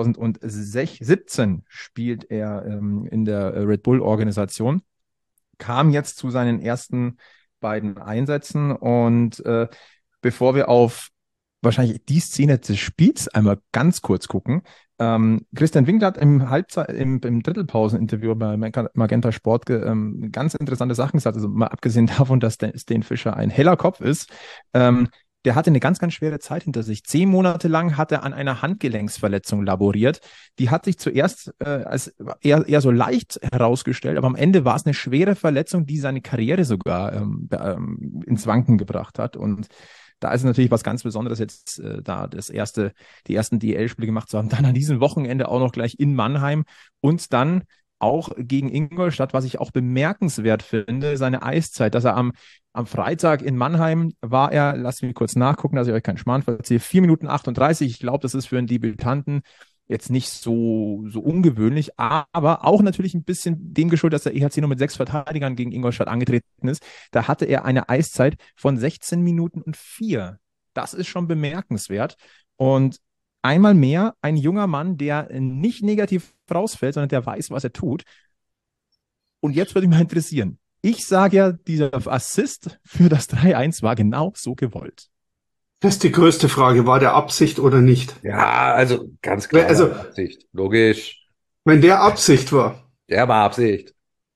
2017 spielt er in der Red Bull-Organisation. Kam jetzt zu seinen ersten beiden Einsätzen und bevor wir auf wahrscheinlich die Szene des Spiels einmal ganz kurz gucken, Christian Winkler hat im Drittelpausen-Interview bei Magenta Sport ganz interessante Sachen gesagt, also mal abgesehen davon, dass Sten Fischer ein heller Kopf ist, der hatte eine ganz, ganz schwere Zeit hinter sich. 10 Monate lang hat er an einer Handgelenksverletzung laboriert. Die hat sich zuerst als eher so leicht herausgestellt, aber am Ende war es eine schwere Verletzung, die seine Karriere sogar ins Wanken gebracht hat. Und da ist es natürlich was ganz Besonderes, jetzt da die ersten DEL-Spiele gemacht zu haben. Dann an diesem Wochenende auch noch gleich in Mannheim und dann auch gegen Ingolstadt, was ich auch bemerkenswert finde, seine Eiszeit, dass er am Freitag in Mannheim war er, lasst mich kurz nachgucken, dass ich euch keinen Schmarrn verziehe, 4 Minuten 38. Ich glaube, das ist für einen Debütanten jetzt nicht so ungewöhnlich, aber auch natürlich ein bisschen dem geschuldet, dass der EHC nur mit 6 Verteidigern gegen Ingolstadt angetreten ist. Da hatte er eine Eiszeit von 16 Minuten und 4. Das ist schon bemerkenswert. Und einmal mehr ein junger Mann, der nicht negativ rausfällt, sondern der weiß, was er tut. Und jetzt würde mich mal interessieren. Ich sage ja, dieser Assist für das 3-1 war genau so gewollt. Das ist die größte Frage. War der Absicht oder nicht? Ja, also ganz klar Also, Absicht. Logisch. Wenn der Absicht war. Der war Absicht.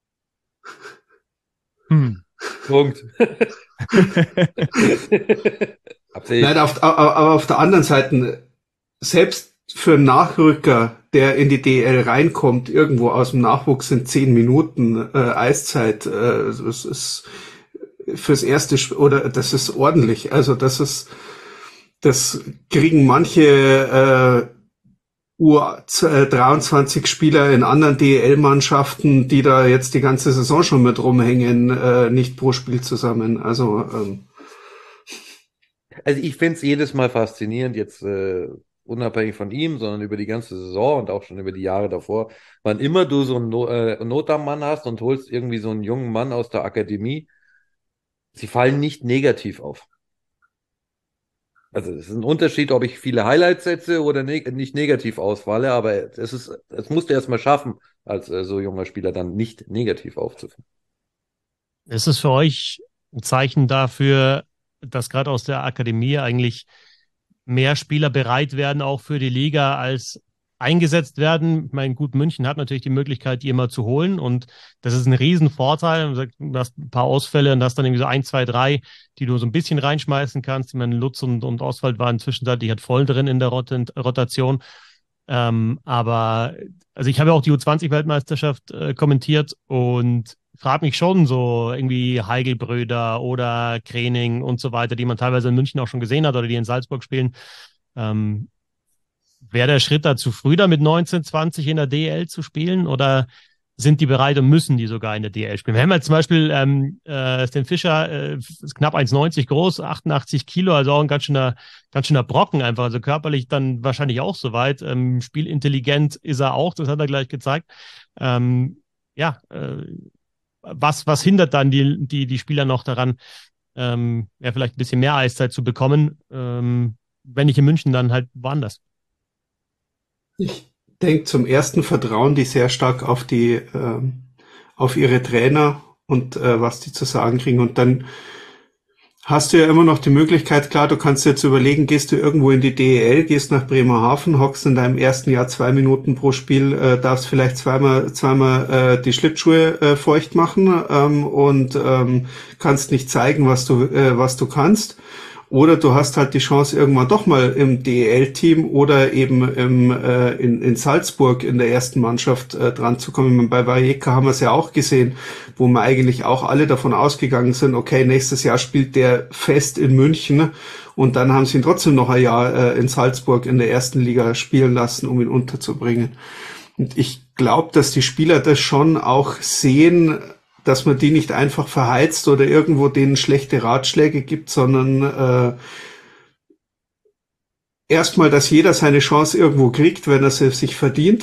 Punkt. Absicht. Nein, aber auf der anderen Seite, selbst für einen Nachrücker, der in die DL reinkommt, irgendwo aus dem Nachwuchs sind 10 Minuten Eiszeit, das ist fürs erste oder das ist ordentlich. Also das kriegen manche U23 Spieler in anderen DEL-Mannschaften, die da jetzt die ganze Saison schon mit rumhängen, nicht pro Spiel zusammen. Also ich finde es jedes Mal faszinierend, jetzt unabhängig von ihm, sondern über die ganze Saison und auch schon über die Jahre davor, wann immer du so einen Not am Mann hast und holst irgendwie so einen jungen Mann aus der Akademie, sie fallen nicht negativ auf. Also es ist ein Unterschied, ob ich viele Highlights setze oder nicht negativ ausfalle, aber es musst du erst mal schaffen, als so junger Spieler dann nicht negativ aufzufallen. Ist es für euch ein Zeichen dafür, dass gerade aus der Akademie eigentlich mehr Spieler bereit werden, auch für die Liga, als eingesetzt werden? Ich meine, gut, München hat natürlich die Möglichkeit, die immer zu holen und das ist ein Riesenvorteil. Du hast ein paar Ausfälle und hast dann irgendwie so 1, 2, 3, die du so ein bisschen reinschmeißen kannst. Ich meine, Lutz und Oswald waren zwischenzeitlich halt voll drin in der Rotation. Aber also ich habe ja auch die U20-Weltmeisterschaft kommentiert und frage mich schon so irgendwie Heigelbröder oder Kräning und so weiter, die man teilweise in München auch schon gesehen hat oder die in Salzburg spielen. Wäre der Schritt da zu früh, da mit 19, 20 in der DL zu spielen oder sind die bereit und müssen die sogar in der DL spielen? Wir haben jetzt zum Beispiel Sten Fischer, ist knapp 1,90 groß, 88 Kilo, also auch ein ganz schöner Brocken einfach, also körperlich dann wahrscheinlich auch soweit. Spielintelligent ist er auch, das hat er gleich gezeigt. was hindert dann die Spieler noch daran, vielleicht ein bisschen mehr Eiszeit zu bekommen, wenn nicht in München, dann halt woanders. Ich denke, zum ersten vertrauen die sehr stark auf auf ihre Trainer und was die zu sagen kriegen. Und dann hast du ja immer noch die Möglichkeit, klar, du kannst jetzt überlegen, gehst du irgendwo in die DEL, gehst nach Bremerhaven, hockst in deinem ersten Jahr 2 Minuten pro Spiel, darfst vielleicht zweimal die Schlittschuhe feucht machen und kannst nicht zeigen, was du kannst. Oder du hast halt die Chance, irgendwann doch mal im DEL-Team oder eben in Salzburg in der ersten Mannschaft dran zu kommen. Bei Vallecca haben wir es ja auch gesehen, wo wir eigentlich auch alle davon ausgegangen sind, okay, nächstes Jahr spielt der fest in München, und dann haben sie ihn trotzdem noch ein Jahr in Salzburg in der ersten Liga spielen lassen, um ihn unterzubringen. Und ich glaube, dass die Spieler das schon auch sehen, dass man die nicht einfach verheizt oder irgendwo denen schlechte Ratschläge gibt, sondern erstmal, dass jeder seine Chance irgendwo kriegt, wenn er sie sich verdient,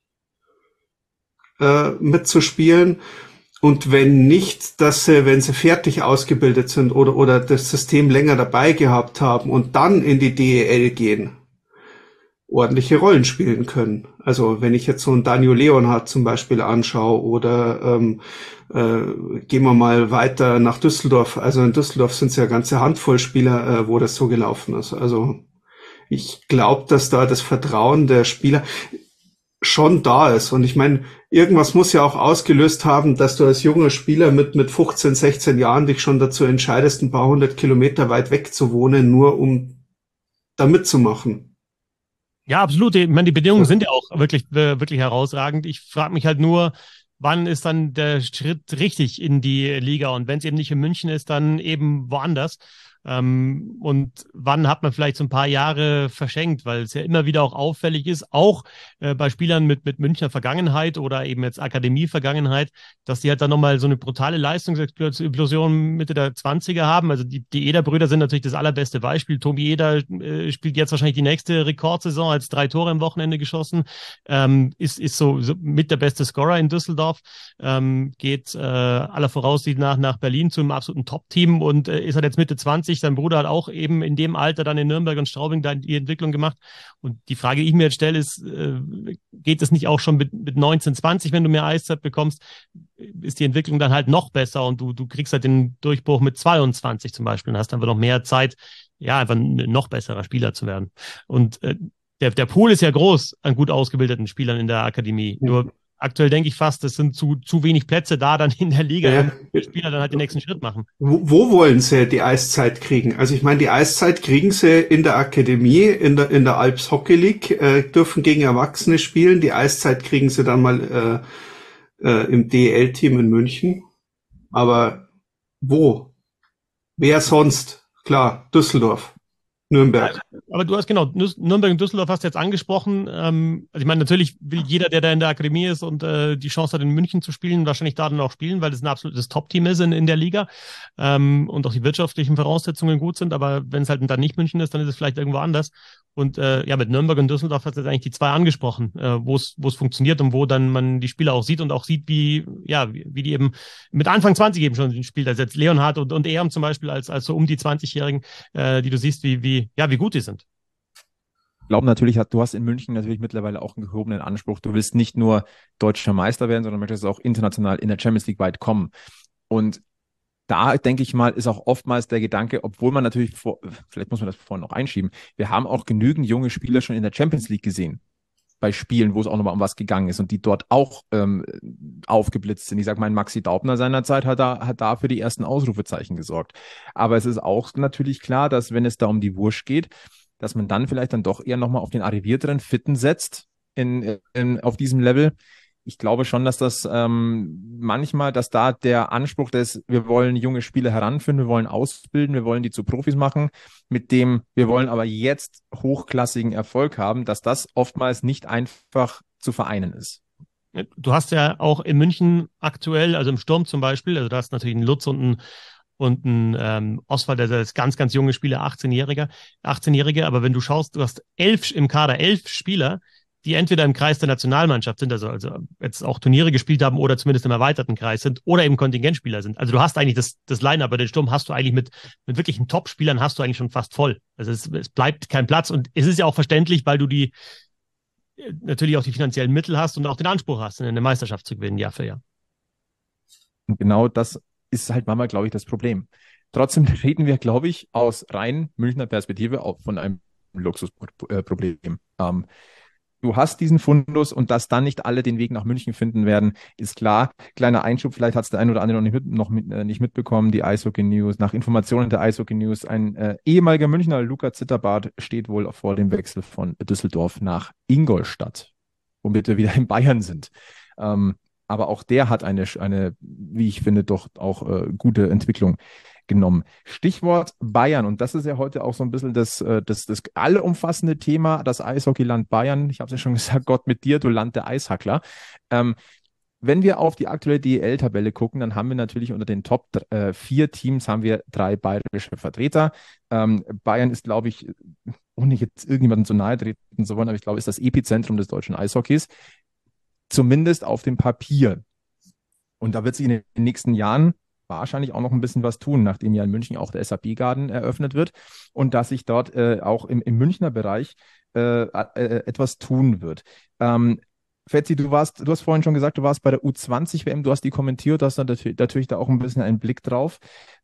mitzuspielen. Und wenn nicht, dass sie, wenn sie fertig ausgebildet sind oder das System länger dabei gehabt haben und dann in die DEL gehen, ordentliche Rollen spielen können. Also wenn ich jetzt so einen Daniel Leonhardt zum Beispiel anschaue oder gehen wir mal weiter nach Düsseldorf. Also in Düsseldorf sind es ja ganze Handvoll Spieler, wo das so gelaufen ist. Also ich glaube, dass da das Vertrauen der Spieler schon da ist. Und ich meine, irgendwas muss ja auch ausgelöst haben, dass du als junger Spieler mit 15, 16 Jahren dich schon dazu entscheidest, ein paar 100 Kilometer weit weg zu wohnen, nur um da mitzumachen. Ja, absolut. Ich meine, die Bedingungen sind ja auch wirklich herausragend. Ich frage mich halt nur, wann ist dann der Schritt richtig in die Liga? Und wenn es eben nicht in München ist, dann eben woanders. Und wann hat man vielleicht so ein paar Jahre verschenkt, weil es ja immer wieder auch auffällig ist, auch bei Spielern mit Münchner Vergangenheit oder eben jetzt Akademie-Vergangenheit, dass die halt dann nochmal so eine brutale Leistungsexplosion Mitte der 20er haben. Also die Eder-Brüder sind natürlich das allerbeste Beispiel. Tobi Eder spielt jetzt wahrscheinlich die nächste Rekordsaison, als 3 Tore am Wochenende geschossen, ist so mit der beste Scorer in Düsseldorf, geht aller Voraussicht nach Berlin zu einem absoluten Top-Team und ist halt jetzt Mitte 20. Sein Bruder hat auch eben in dem Alter dann in Nürnberg und Straubing da die Entwicklung gemacht. Und die Frage, die ich mir jetzt stelle, ist, geht es nicht auch schon mit 19, 20, wenn du mehr Eiszeit bekommst, ist die Entwicklung dann halt noch besser und du kriegst halt den Durchbruch mit 22 zum Beispiel und hast einfach noch mehr Zeit, ja, einfach ein noch besserer Spieler zu werden. Und der Pool ist ja groß an gut ausgebildeten Spielern in der Akademie. Mhm. Nur aktuell denke ich fast, es sind zu wenig Plätze da dann in der Liga, ja, die Spieler dann halt den nächsten Schritt machen. Wo wollen sie die Eiszeit kriegen? Also ich meine, die Eiszeit kriegen sie in der Akademie, in der Alps Hockey League, dürfen gegen Erwachsene spielen. Die Eiszeit kriegen sie dann mal im DEL-Team in München. Aber wo? Wer sonst? Klar, Düsseldorf. Nürnberg. Aber du hast genau, Nürnberg und Düsseldorf hast du jetzt angesprochen. Also ich meine, natürlich will jeder, der da in der Akademie ist und die Chance hat, in München zu spielen, wahrscheinlich da dann auch spielen, weil das ein absolutes Top-Team ist in der Liga und auch die wirtschaftlichen Voraussetzungen gut sind. Aber wenn es halt dann nicht München ist, dann ist es vielleicht irgendwo anders. Und ja, mit Nürnberg und Düsseldorf hast du jetzt eigentlich die zwei angesprochen, wo es funktioniert und wo dann man die Spieler auch sieht und auch sieht, wie die eben mit Anfang 20 eben schon spielt. Also jetzt Leonhardt und Ehrm zum Beispiel als so um die 20-Jährigen, die du siehst, wie gut die sind. Ich glaube natürlich, du hast in München natürlich mittlerweile auch einen gehobenen Anspruch. Du willst nicht nur deutscher Meister werden, sondern möchtest auch international in der Champions League weit kommen. Und da, denke ich mal, ist auch oftmals der Gedanke, obwohl man natürlich, vielleicht muss man das vorhin noch einschieben, wir haben auch genügend junge Spieler schon in der Champions League gesehen. Bei Spielen, wo es auch nochmal um was gegangen ist und die dort auch aufgeblitzt sind. Ich sage mal, Maxi Daubner seinerzeit hat da für die ersten Ausrufezeichen gesorgt. Aber es ist auch natürlich klar, dass wenn es da um die Wurst geht, dass man dann vielleicht dann doch eher nochmal auf den arrivierteren Fitten setzt auf diesem Level. Ich glaube schon, dass das manchmal, dass da der Anspruch ist, wir wollen junge Spieler heranführen, wir wollen ausbilden, wir wollen die zu Profis machen, mit dem wir wollen aber jetzt hochklassigen Erfolg haben, dass das oftmals nicht einfach zu vereinen ist. Du hast ja auch in München aktuell, also im Sturm zum Beispiel, also da hast natürlich einen Lutz und ein Oswald, der ist ganz, ganz junge Spieler, 18-Jährige, aber wenn du schaust, du hast im Kader 11 Spieler, die entweder im Kreis der Nationalmannschaft sind, also jetzt auch Turniere gespielt haben oder zumindest im erweiterten Kreis sind oder eben Kontingentspieler sind. Also du hast eigentlich das Line-Up bei den Sturm hast du eigentlich mit wirklichen Top-Spielern hast du eigentlich schon fast voll. Also es bleibt kein Platz und es ist ja auch verständlich, weil du natürlich auch die finanziellen Mittel hast und auch den Anspruch hast, eine Meisterschaft zu gewinnen, Jahr für Jahr. Und genau das ist halt manchmal, glaube ich, das Problem. Trotzdem reden wir, glaube ich, aus rein Münchner Perspektive auch von einem Luxusproblem. Du hast diesen Fundus und dass dann nicht alle den Weg nach München finden werden, ist klar. Kleiner Einschub, vielleicht hat es der ein oder andere nicht mitbekommen, die Eishockey News. Nach Informationen der Eishockey News, ein ehemaliger Münchner, Luca Zitterbart, steht wohl vor dem Wechsel von Düsseldorf nach Ingolstadt, womit wir wieder in Bayern sind. Aber auch der hat eine, wie ich finde, doch auch gute Entwicklung genommen. Stichwort Bayern, und das ist ja heute auch so ein bisschen das allumfassende Thema, das Eishockeyland Bayern. Ich habe es ja schon gesagt, Gott mit dir, du Land der Eishackler. Wenn wir auf die aktuelle DEL-Tabelle gucken, dann haben wir natürlich unter den Top 4 Teams haben wir 3 bayerische Vertreter. Bayern ist, glaube ich, ohne jetzt irgendjemanden zu nahe treten zu wollen, aber ich glaube, ist das Epizentrum des deutschen Eishockeys, zumindest auf dem Papier. Und da wird sich in den nächsten Jahren wahrscheinlich auch noch ein bisschen was tun, nachdem ja in München auch der SAP-Garden eröffnet wird und dass sich dort auch im Münchner Bereich etwas tun wird. Fetzi, du hast vorhin schon gesagt, du warst bei der U20-WM, du hast die kommentiert, du hast dann natürlich da auch ein bisschen einen Blick drauf.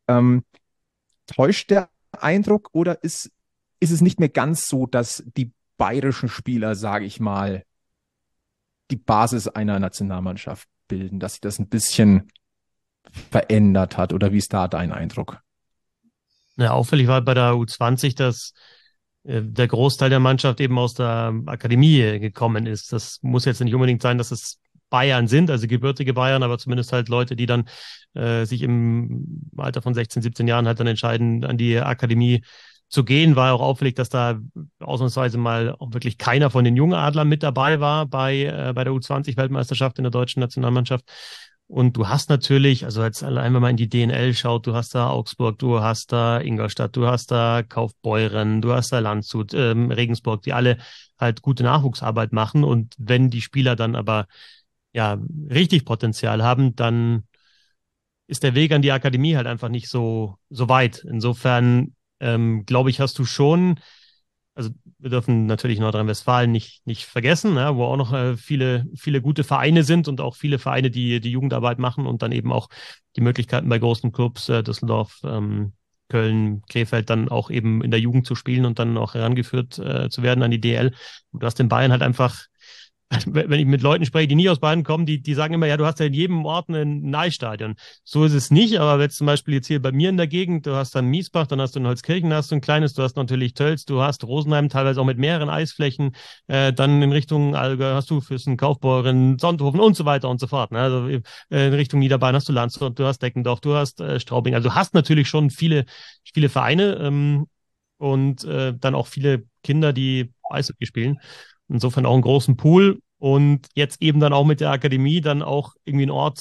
Täuscht der Eindruck oder ist es nicht mehr ganz so, dass die bayerischen Spieler, sage ich mal, die Basis einer Nationalmannschaft bilden, dass sich das ein bisschen verändert hat, oder wie ist da dein Eindruck? Ja, auffällig war bei der U20, dass der Großteil der Mannschaft eben aus der Akademie gekommen ist. Das muss jetzt nicht unbedingt sein, dass es Bayern sind, also gebürtige Bayern, aber zumindest halt Leute, die dann sich im Alter von 16, 17 Jahren halt dann entscheiden, an die Akademie zu gehen. War auch auffällig, dass da ausnahmsweise mal auch wirklich keiner von den Jungadlern mit dabei war bei der U20-Weltmeisterschaft in der deutschen Nationalmannschaft. Und du hast natürlich, also jetzt allein, wenn man in die DNL schaut, du hast da Augsburg, du hast da Ingolstadt, du hast da Kaufbeuren, du hast da Landshut, Regensburg, die alle halt gute Nachwuchsarbeit machen. Und wenn die Spieler dann aber ja richtig Potenzial haben, dann ist der Weg an die Akademie halt einfach nicht so weit. Insofern glaube ich, hast du schon, also wir dürfen natürlich Nordrhein-Westfalen nicht vergessen, ja, wo auch noch viele gute Vereine sind und auch viele Vereine, die Jugendarbeit machen und dann eben auch die Möglichkeiten bei großen Clubs, Düsseldorf, Köln, Krefeld, dann auch eben in der Jugend zu spielen und dann auch herangeführt zu werden an die DL. Und du hast in Bayern halt einfach, wenn ich mit Leuten spreche, die nie aus Bayern kommen, die sagen immer, ja, du hast ja in jedem Ort ein Eisstadion. So ist es nicht, aber wenn zum Beispiel jetzt hier bei mir in der Gegend, du hast dann Miesbach, dann hast du in Holzkirchen, hast du ein kleines, du hast natürlich Tölz, du hast Rosenheim, teilweise auch mit mehreren Eisflächen, dann in Richtung Allgäu hast du Füssen, Kaufbeuren, Sonthofen und so weiter und so fort. Ne? Also in Richtung Niederbayern hast du Landshut, du hast Deckendorf, du hast Straubing. Also du hast natürlich schon viele Vereine und dann auch viele Kinder, die Eishockey spielen. Insofern auch einen großen Pool und jetzt eben dann auch mit der Akademie dann auch irgendwie ein Ort,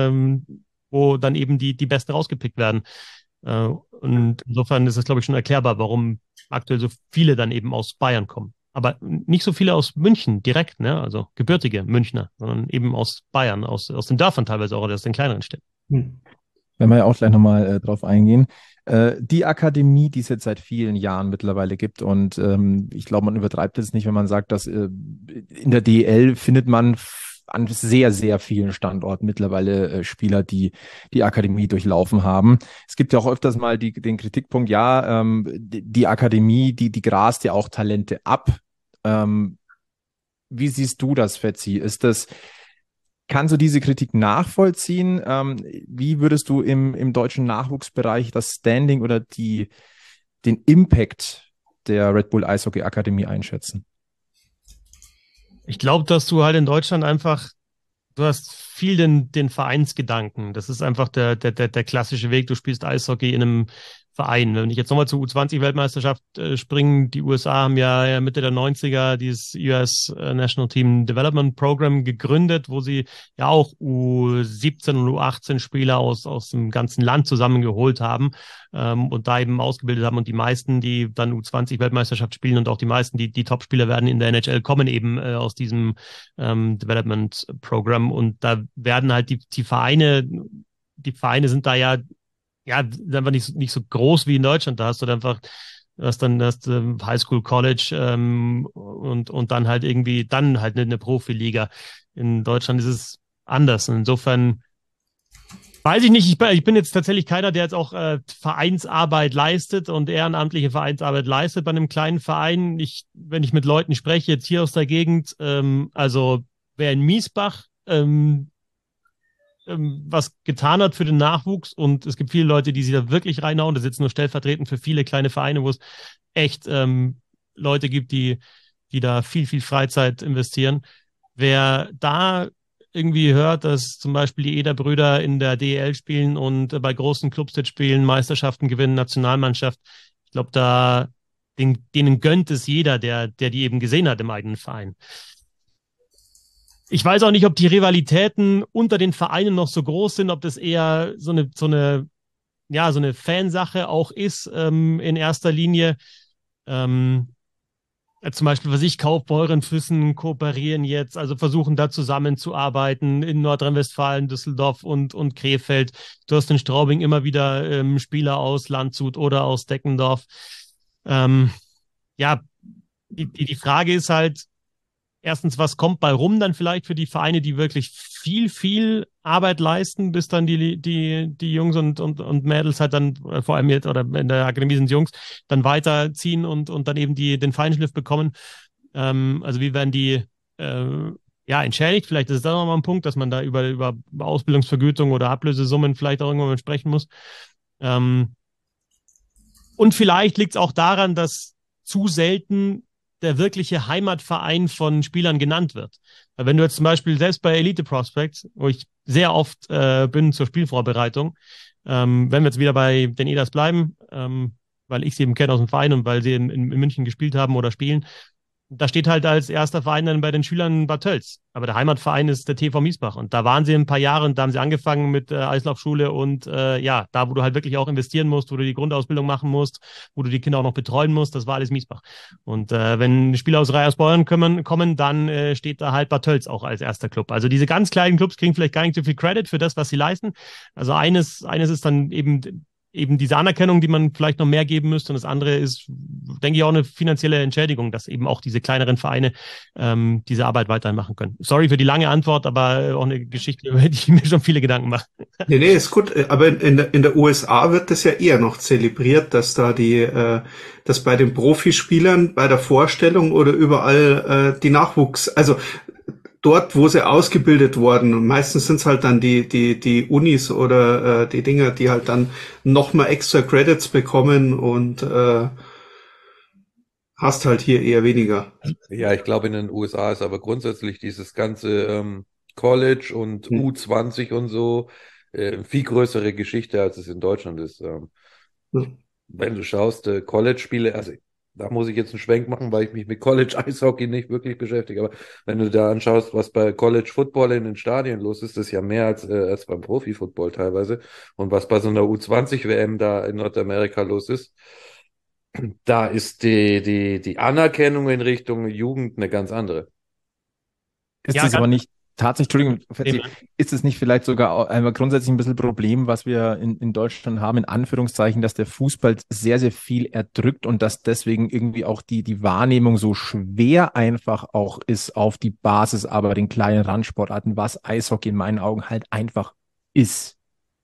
wo dann eben die Besten rausgepickt werden. Und insofern ist es, glaube ich, schon erklärbar, warum aktuell so viele dann eben aus Bayern kommen. Aber nicht so viele aus München direkt, ne? Also gebürtige Münchner, sondern eben aus Bayern, aus den Dörfern teilweise auch oder aus den kleineren Städten. Wenn wir ja auch gleich nochmal drauf eingehen. Die Akademie, die es jetzt seit vielen Jahren mittlerweile gibt, und ich glaube, man übertreibt es nicht, wenn man sagt, dass in der DEL findet man an sehr, sehr vielen Standorten mittlerweile Spieler, die Akademie durchlaufen haben. Es gibt ja auch öfters mal den Kritikpunkt, ja, die Akademie, die grast ja auch Talente ab. Wie siehst du das, Fetzi? Kannst du diese Kritik nachvollziehen? Wie würdest du im deutschen Nachwuchsbereich das Standing oder den Impact der Red Bull Eishockey Akademie einschätzen? Ich glaube, dass du halt in Deutschland einfach, du hast viel den Vereinsgedanken. Das ist einfach der klassische Weg. Du spielst Eishockey in einem Verein. Wenn ich jetzt nochmal zur U20-Weltmeisterschaft springe, die USA haben ja Mitte der 90er dieses US National Team Development Program gegründet, wo sie ja auch U17 und U18 Spieler aus dem ganzen Land zusammengeholt haben und da eben ausgebildet haben. Und die meisten, die dann U20-Weltmeisterschaft spielen und auch die meisten, die Topspieler werden in der NHL, kommen eben aus diesem Development Program. Und da werden halt die Vereine sind da ja einfach nicht so groß wie in Deutschland. Da hast du dann einfach, das Highschool, College und dann halt irgendwie, dann halt eine Profiliga. In Deutschland ist es anders. Und insofern weiß ich nicht, ich bin jetzt tatsächlich keiner, der jetzt auch Vereinsarbeit leistet und ehrenamtliche Vereinsarbeit leistet bei einem kleinen Verein. Wenn ich mit Leuten spreche, jetzt hier aus der Gegend, also wer in Miesbach was getan hat für den Nachwuchs und es gibt viele Leute, die sich da wirklich reinhauen. Das ist jetzt nur stellvertretend für viele kleine Vereine, wo es echt Leute gibt, die da viel, viel Freizeit investieren. Wer da irgendwie hört, dass zum Beispiel die Eder-Brüder in der DEL spielen und bei großen Clubs jetzt spielen, Meisterschaften gewinnen, Nationalmannschaft, ich glaube, denen gönnt es jeder, der die eben gesehen hat im eigenen Verein. Ich weiß auch nicht, ob die Rivalitäten unter den Vereinen noch so groß sind, ob das eher so eine Fansache auch ist in erster Linie. Zum Beispiel, Kaufbeuren, Füssen kooperieren jetzt, also versuchen da zusammenzuarbeiten in Nordrhein-Westfalen, Düsseldorf und Krefeld. Du hast in Straubing immer wieder Spieler aus Landshut oder aus Deckendorf. Die Frage ist halt, erstens, was kommt bei rum dann vielleicht für die Vereine, die wirklich viel, viel Arbeit leisten, bis dann die Jungs und Mädels halt dann, vor allem jetzt, oder in der Akademie sind Jungs, dann weiterziehen und dann eben den Feinschliff bekommen. Also wie werden die entschädigt? Vielleicht ist es da nochmal ein Punkt, dass man da über Ausbildungsvergütung oder Ablösesummen vielleicht auch irgendwann mal sprechen muss. Und vielleicht liegt es auch daran, dass zu selten der wirkliche Heimatverein von Spielern genannt wird. Weil wenn du jetzt zum Beispiel selbst bei Elite Prospects, wo ich sehr oft bin zur Spielvorbereitung, wenn wir jetzt wieder bei den Eders bleiben, weil ich sie eben kenne aus dem Verein und weil sie in München gespielt haben oder spielen, da steht halt als erster Verein dann bei den Schülern Bad Tölz. Aber der Heimatverein ist der TV Miesbach. Und da waren sie ein paar Jahre und da haben sie angefangen mit Eislaufschule und da, wo du halt wirklich auch investieren musst, wo du die Grundausbildung machen musst, wo du die Kinder auch noch betreuen musst, das war alles Miesbach. Und wenn Spieler aus Reyersbeuren kommen, dann steht da halt Bad Tölz auch als erster Club. Also diese ganz kleinen Clubs kriegen vielleicht gar nicht so viel Credit für das, was sie leisten. Also eines ist dann eben diese Anerkennung, die man vielleicht noch mehr geben müsste. Und das andere ist, denke ich, auch eine finanzielle Entschädigung, dass eben auch diese kleineren Vereine diese Arbeit weiterhin machen können. Sorry für die lange Antwort, aber auch eine Geschichte, über die ich mir schon viele Gedanken mache. Nee, ist gut. Aber in der USA wird das ja eher noch zelebriert, dass da dass bei den Profispielern bei der Vorstellung oder überall die also dort, wo sie ausgebildet wurden, und meistens sind es halt dann die Unis oder die Dinger, die halt dann nochmal extra Credits bekommen und hast halt hier eher weniger. Ja, ich glaube, in den USA ist aber grundsätzlich dieses ganze College und U20 und so viel größere Geschichte, als es in Deutschland ist. Wenn du schaust, College-Spiele, also da muss ich jetzt einen Schwenk machen, weil ich mich mit College-Eishockey nicht wirklich beschäftige. Aber wenn du da anschaust, was bei College-Football in den Stadien los ist, das ist ja mehr als beim Profi-Football teilweise. Und was bei so einer U20-WM da in Nordamerika los ist, da ist die Anerkennung in Richtung Jugend eine ganz andere. Ist das aber nicht tatsächlich, Entschuldigung, ist es nicht vielleicht sogar einmal grundsätzlich ein bisschen ein Problem, was wir in Deutschland haben, in Anführungszeichen, dass der Fußball sehr, sehr viel erdrückt und dass deswegen irgendwie auch die Wahrnehmung so schwer einfach auch ist auf die Basis, aber den kleinen Randsportarten, was Eishockey in meinen Augen halt einfach ist.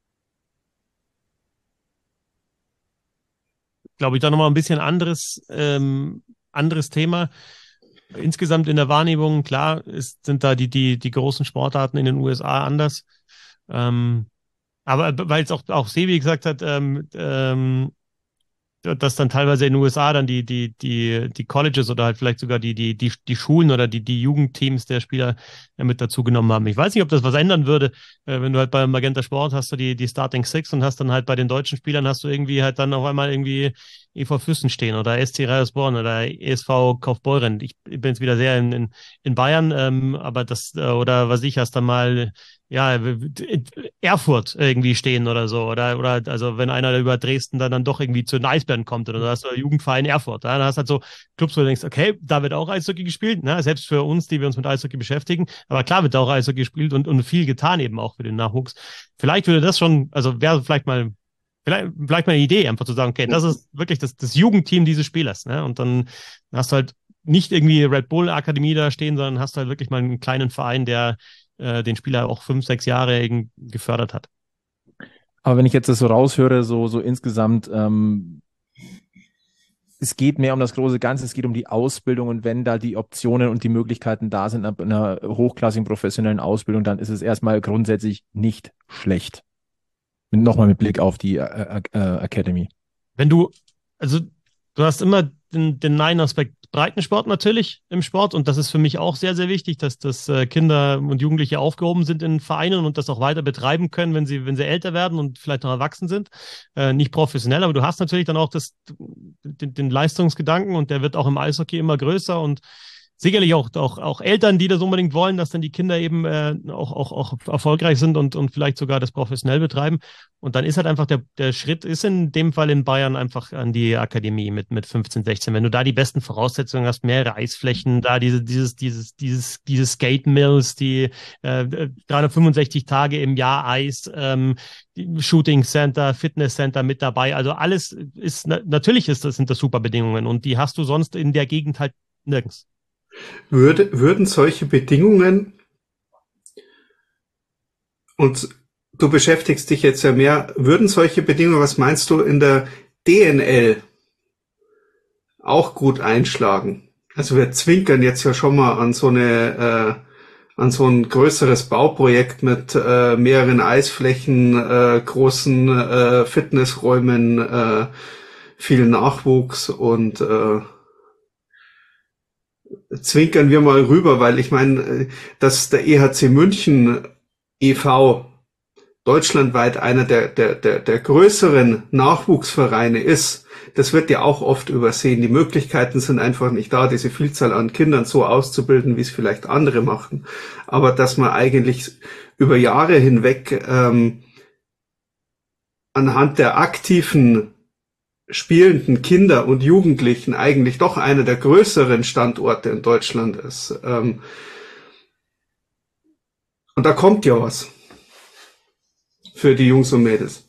Glaube ich, da nochmal ein bisschen anderes Thema. Insgesamt in der Wahrnehmung, klar, sind da die großen Sportarten in den USA anders. Aber weil es auch Sevi gesagt hat, dass dann teilweise in den USA dann die Colleges oder halt vielleicht sogar die Schulen oder die Jugendteams der Spieler mit dazu genommen haben. Ich weiß nicht, ob das was ändern würde, wenn du halt bei Magenta Sport hast du die Starting Six und hast dann halt bei den deutschen Spielern hast du irgendwie halt dann auf einmal irgendwie EV Füssen stehen oder SC Radersborn oder ESV Kaufbeuren. Ich bin jetzt wieder sehr in Bayern, aber das, oder was ich, hast dann mal ja, Erfurt irgendwie stehen oder so. Oder also wenn einer über Dresden dann doch irgendwie zu den Eisbären kommt oder hast du Jugendverein Erfurt. Dann hast du halt so Clubs, wo du denkst, okay, da wird auch Eishockey gespielt, ne? Selbst für uns, die wir uns mit Eishockey beschäftigen. Aber klar wird da auch Eishockey gespielt und viel getan eben auch für den Nachwuchs. Vielleicht würde das schon, also wäre vielleicht mal eine Idee, einfach zu sagen, okay, das ist wirklich das Jugendteam dieses Spielers, ne? Und dann hast du halt nicht irgendwie Red Bull Akademie da stehen, sondern hast halt wirklich mal einen kleinen Verein, der den Spieler auch 5, 6 Jahre gefördert hat. Aber wenn ich jetzt das so raushöre, so insgesamt, es geht mehr um das große Ganze, es geht um die Ausbildung und wenn da die Optionen und die Möglichkeiten da sind ab einer hochklassigen professionellen Ausbildung, dann ist es erstmal grundsätzlich nicht schlecht. Nochmal mit Blick auf die Academy. Also du hast immer den Nein-Aspekt Breitensport natürlich im Sport und das ist für mich auch sehr, sehr wichtig, dass Kinder und Jugendliche aufgehoben sind in Vereinen und das auch weiter betreiben können, wenn sie älter werden und vielleicht noch erwachsen sind. Nicht professionell, aber du hast natürlich dann auch den Leistungsgedanken und der wird auch im Eishockey immer größer und sicherlich auch Eltern, die das unbedingt wollen, dass dann die Kinder eben auch erfolgreich sind und vielleicht sogar das professionell betreiben. Und dann ist halt einfach der Schritt ist in dem Fall in Bayern einfach an die Akademie mit 15, 16. Wenn du da die besten Voraussetzungen hast, mehrere Eisflächen, da diese Skate Mills, die 365 Tage im Jahr Eis, Shooting Center, Fitness Center mit dabei. Also alles ist, natürlich sind das super Bedingungen und die hast du sonst in der Gegend halt nirgends. Würden solche Bedingungen, und du beschäftigst dich jetzt ja mehr, würden solche Bedingungen, was meinst du, in der DNL auch gut einschlagen? Also wir zwinkern jetzt ja schon mal an so ein größeres Bauprojekt mit mehreren Eisflächen, großen Fitnessräumen, viel Nachwuchs und zwinkern wir mal rüber, weil ich meine, dass der EHC München e.V. deutschlandweit einer der größeren Nachwuchsvereine ist, das wird ja auch oft übersehen. Die Möglichkeiten sind einfach nicht da, diese Vielzahl an Kindern so auszubilden, wie es vielleicht andere machen. Aber dass man eigentlich über Jahre hinweg anhand der aktiven spielenden Kinder und Jugendlichen eigentlich doch einer der größeren Standorte in Deutschland ist. Und da kommt ja was für die Jungs und Mädels.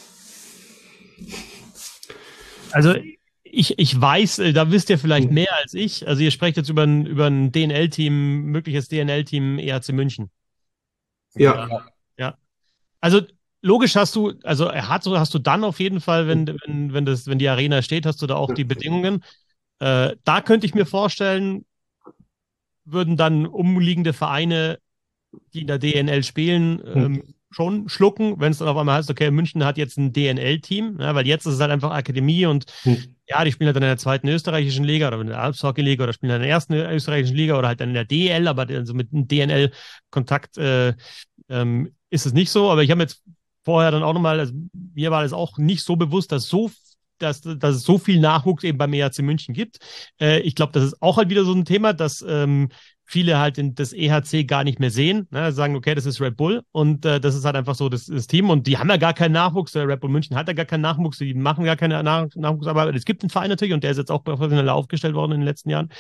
Also ich weiß, da wisst ihr vielleicht mehr als ich. Also ihr sprecht jetzt über ein DNL-Team, mögliches DNL-Team EHC München. Ja. Ja. Also logisch hast du dann auf jeden Fall, wenn die Arena steht, hast du da auch die Bedingungen. Da könnte ich mir vorstellen, würden dann umliegende Vereine, die in der DNL spielen, schon schlucken, wenn es dann auf einmal heißt, okay, München hat jetzt ein DNL-Team, ja, weil jetzt ist es halt einfach Akademie und ja, die spielen halt in der zweiten österreichischen Liga oder in der Alps-Hockey-Liga oder spielen in der ersten österreichischen Liga oder halt dann in der DL, aber also mit einem DNL-Kontakt ist es nicht so, aber ich habe jetzt vorher dann auch nochmal, also mir war das auch nicht so bewusst, dass es so viel Nachwuchs eben beim EHC München gibt. Ich glaube, das ist auch halt wieder so ein Thema, dass viele halt das EHC gar nicht mehr sehen, ne? Sagen, okay, das ist Red Bull und das ist halt einfach so das Team und die haben ja gar keinen Nachwuchs. Red Bull München hat ja gar keinen Nachwuchs, die machen gar keine Nachwuchsarbeit. Es gibt einen Verein natürlich und der ist jetzt auch professionell aufgestellt worden in den letzten Jahren.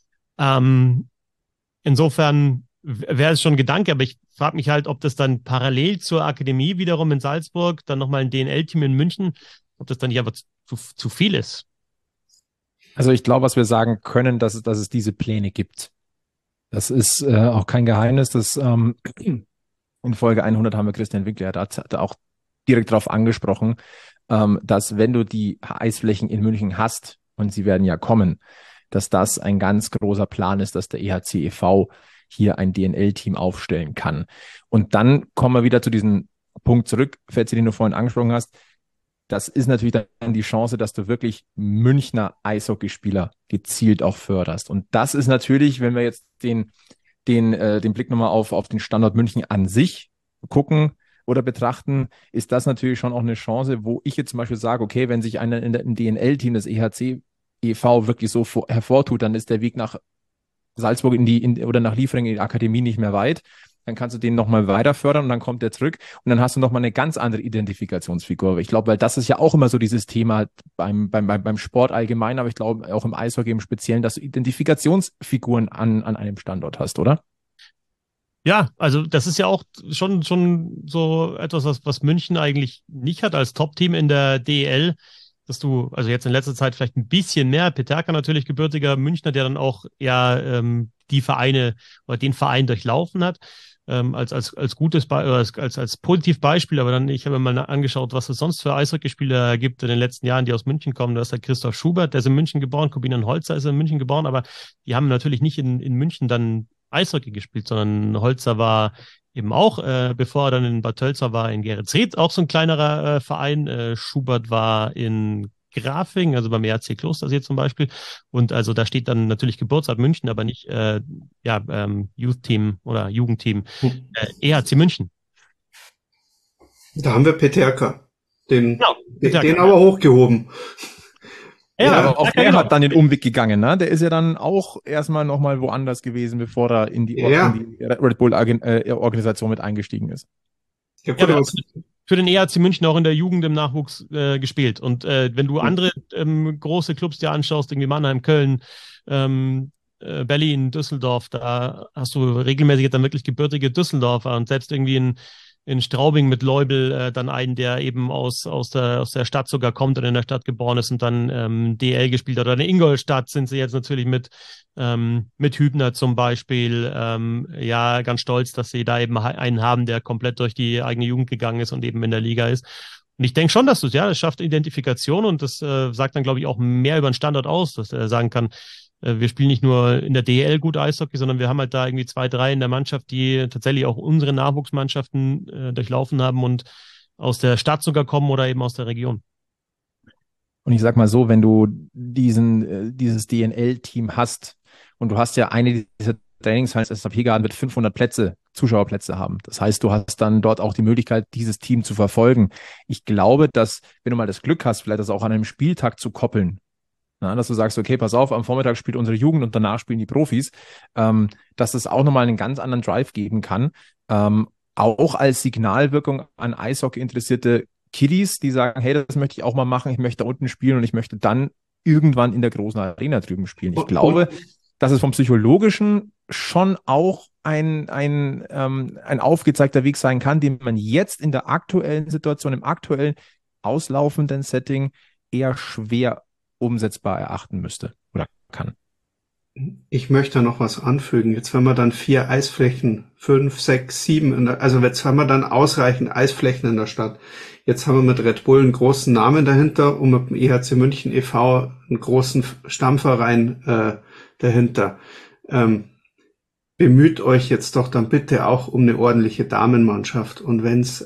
Insofern wäre es schon ein Gedanke, aber ich frage mich halt, ob das dann parallel zur Akademie wiederum in Salzburg, dann nochmal ein DNL-Team in München, ob das dann nicht einfach zu viel ist. Also ich glaube, was wir sagen können, dass es diese Pläne gibt. Das ist auch kein Geheimnis, dass in Folge 100 haben wir Christian Winkler, hat auch direkt darauf angesprochen, dass wenn du die Eisflächen in München hast, und sie werden ja kommen, dass das ein ganz großer Plan ist, dass der EHC e.V. hier ein DNL-Team aufstellen kann. Und dann kommen wir wieder zu diesem Punkt zurück, Fetzi, den du vorhin angesprochen hast. das ist natürlich dann die Chance, dass du wirklich Münchner Eishockeyspieler gezielt auch förderst. Und das ist natürlich, wenn wir jetzt den Blick nochmal auf den Standort München an sich gucken oder betrachten, ist das natürlich schon auch eine Chance, wo ich jetzt zum Beispiel sage, okay, wenn sich einer im DNL-Team des EHC e.V. wirklich so hervortut, dann ist der Weg nach Salzburg oder nach Liefering in die Akademie nicht mehr weit. Dann kannst du den nochmal weiter fördern und dann kommt der zurück und dann hast du nochmal eine ganz andere Identifikationsfigur. Ich glaube, weil das ist ja auch immer so dieses Thema beim Sport allgemein, aber ich glaube auch im Eishockey im Speziellen, dass du Identifikationsfiguren an einem Standort hast, oder? Ja, also das ist ja auch schon so etwas, was München eigentlich nicht hat als Top-Team in der DEL, dass du, also jetzt in letzter Zeit vielleicht ein bisschen mehr, Peterka natürlich gebürtiger Münchner, der dann auch die Vereine oder den Verein durchlaufen hat, als gutes als Positivbeispiel, aber dann, ich habe mir mal angeschaut, was es sonst für Eishockeyspieler gibt in den letzten Jahren, die aus München kommen. Da ist der Christoph Schubert, der ist in München geboren, Corbinian Holzer ist in München geboren, aber die haben natürlich nicht in München dann Eishockey gespielt, sondern Holzer war eben auch, bevor er dann in Bad Tölzer war, in Geretsried, auch so ein kleinerer Verein. Schubert war in Grafing, also beim EHC Klostersee zum Beispiel. Und also da steht dann natürlich Geburtsort München, aber nicht Youth-Team oder Jugendteam. EHC München. Da haben wir Peterka, den Peterka, aber hochgehoben. Ja, aber auch der hat dann den Umweg gegangen, ne? Der ist ja dann auch erstmal nochmal woanders gewesen, bevor er in die Red Bull-Organisation mit eingestiegen ist. Ja, für den EHC München auch in der Jugend im Nachwuchs gespielt. Und wenn du andere große Clubs dir anschaust, irgendwie Mannheim, Köln, Berlin, Düsseldorf, da hast du regelmäßig dann wirklich gebürtige Düsseldorfer und selbst irgendwie in Straubing mit Leubel dann einen, der eben aus der Stadt sogar kommt und in der Stadt geboren ist und dann DL gespielt hat. Oder in Ingolstadt sind sie jetzt natürlich mit Hübner zum Beispiel ganz stolz, dass sie da eben einen haben, der komplett durch die eigene Jugend gegangen ist und eben in der Liga ist. Und ich denke schon, dass das schafft Identifikation und das sagt dann, glaube ich, auch mehr über den Standort aus, dass er sagen kann, wir spielen nicht nur in der DEL gut Eishockey, sondern wir haben halt da irgendwie 2, 3 in der Mannschaft, die tatsächlich auch unsere Nachwuchsmannschaften durchlaufen haben und aus der Stadt sogar kommen oder eben aus der Region. Und ich sag mal so, wenn du dieses DNL-Team hast und du hast ja eine dieser Trainingshallen, das SAP Garden wird 500 Zuschauerplätze haben. Das heißt, du hast dann dort auch die Möglichkeit, dieses Team zu verfolgen. Ich glaube, dass, wenn du mal das Glück hast, vielleicht das auch an einem Spieltag zu koppeln, dass du sagst, okay, pass auf, am Vormittag spielt unsere Jugend und danach spielen die Profis, dass das auch nochmal einen ganz anderen Drive geben kann. Auch als Signalwirkung an Eishockey-interessierte Kiddies, die sagen, hey, das möchte ich auch mal machen, ich möchte da unten spielen und ich möchte dann irgendwann in der großen Arena drüben spielen. Ich glaube, dass es vom Psychologischen schon auch ein aufgezeigter Weg sein kann, den man jetzt in der aktuellen Situation, im aktuellen auslaufenden Setting eher schwer umsetzbar erachten müsste oder kann. Ich möchte noch was anfügen. Jetzt, wenn wir dann 4 Eisflächen, 5, 6, 7, jetzt haben wir dann ausreichend Eisflächen in der Stadt. Jetzt haben wir mit Red Bull einen großen Namen dahinter und mit dem EHC München e.V. einen großen Stammverein dahinter. Bemüht euch jetzt doch dann bitte auch um eine ordentliche Damenmannschaft. Und es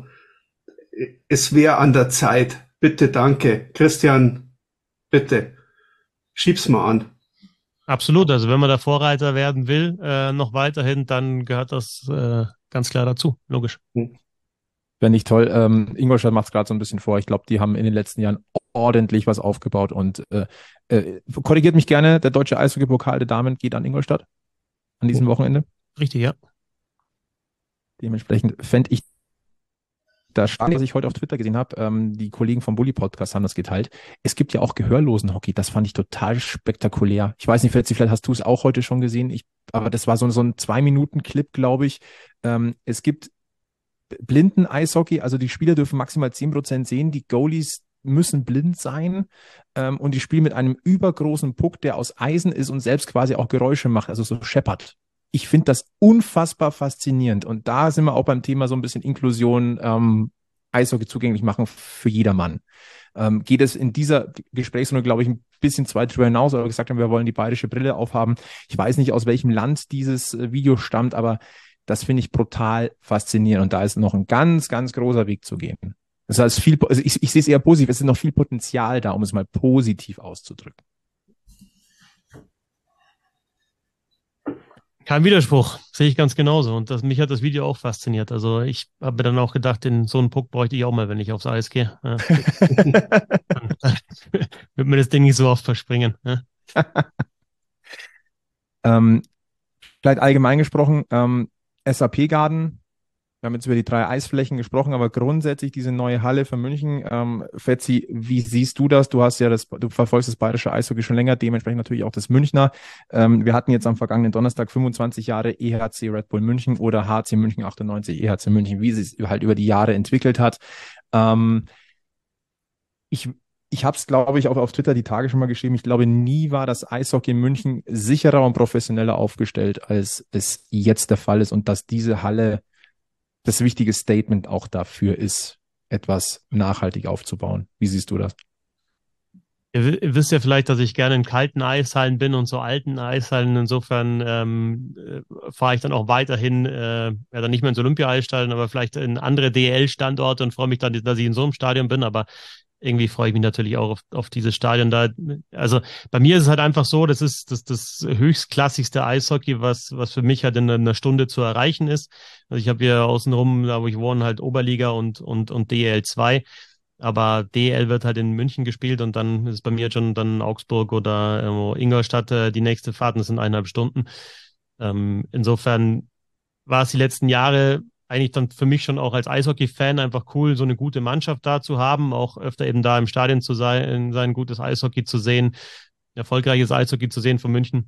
wäre an der Zeit. Bitte, danke. Christian, bitte, schieb's mal an. Absolut, also wenn man da Vorreiter werden will, noch weiterhin, dann gehört das ganz klar dazu, logisch. Wäre nicht toll. Ingolstadt macht es gerade so ein bisschen vor. Ich glaube, die haben in den letzten Jahren ordentlich was aufgebaut und korrigiert mich gerne, der deutsche Eishockey-Pokal der Damen geht an Ingolstadt an diesem Wochenende. Richtig, ja. Dementsprechend fände ich das spannend, was ich heute auf Twitter gesehen habe, die Kollegen vom Bully-Podcast haben das geteilt. Es gibt ja auch Gehörlosen-Hockey, das fand ich total spektakulär. Ich weiß nicht, vielleicht hast du es auch heute schon gesehen, aber das war so ein 2-Minuten-Clip, glaube ich. Es gibt Blinden-Eishockey, also die Spieler dürfen maximal 10% sehen, die Goalies müssen blind sein und die spielen mit einem übergroßen Puck, der aus Eisen ist und selbst quasi auch Geräusche macht, also so scheppert. Ich finde das unfassbar faszinierend und da sind wir auch beim Thema so ein bisschen Inklusion, Eishockey zugänglich machen für jedermann. Geht es in dieser Gesprächsrunde, glaube ich, ein bisschen zu weit drüber hinaus, oder gesagt haben, wir wollen die bayerische Brille aufhaben. Ich weiß nicht, aus welchem Land dieses Video stammt, aber das finde ich brutal faszinierend und da ist noch ein ganz, ganz großer Weg zu gehen. Das heißt, also ich sehe es eher positiv, es ist noch viel Potenzial da, um es mal positiv auszudrücken. Kein Widerspruch, sehe ich ganz genauso. Und mich hat das Video auch fasziniert. Also ich habe mir dann auch gedacht, so einen Puck bräuchte ich auch mal, wenn ich aufs Eis gehe. Ja. Dann wird mir das Ding nicht so oft verspringen. Ja. Vielleicht allgemein gesprochen, SAP-Garden, wir haben jetzt über die 3 Eisflächen gesprochen, aber grundsätzlich diese neue Halle für München, Fetzi, wie siehst du das? Du verfolgst das bayerische Eishockey schon länger, dementsprechend natürlich auch das Münchner. Wir hatten jetzt am vergangenen Donnerstag 25 Jahre EHC Red Bull München oder HC München 98 EHC München, wie es halt über die Jahre entwickelt hat. Ich habe es, glaube ich, auch auf Twitter die Tage schon mal geschrieben. Ich glaube, nie war das Eishockey in München sicherer und professioneller aufgestellt, als es jetzt der Fall ist und dass diese Halle das wichtige Statement auch dafür ist, etwas nachhaltig aufzubauen. Wie siehst du das? Ihr wisst ja vielleicht, dass ich gerne in kalten Eishallen bin und so alten Eishallen. Insofern fahre ich dann auch weiterhin, dann nicht mehr ins Olympia-Eisstadion, aber vielleicht in andere DEL-Standorte und freue mich dann, dass ich in so einem Stadion bin. Aber irgendwie freue ich mich natürlich auch auf dieses Stadion da. Also bei mir ist es halt einfach so, das ist das höchstklassigste Eishockey, was für mich halt in einer Stunde zu erreichen ist. Also ich habe hier außenrum, da wo ich wohne, halt Oberliga und DEL 2. Aber DEL wird halt in München gespielt und dann ist es bei mir schon dann Augsburg oder Ingolstadt die nächste Fahrt und das sind 1,5 Stunden. Insofern war es die letzten Jahre eigentlich dann für mich schon auch als Eishockey-Fan einfach cool, so eine gute Mannschaft da zu haben, auch öfter eben da im Stadion zu sein gutes Eishockey zu sehen, erfolgreiches Eishockey zu sehen von München.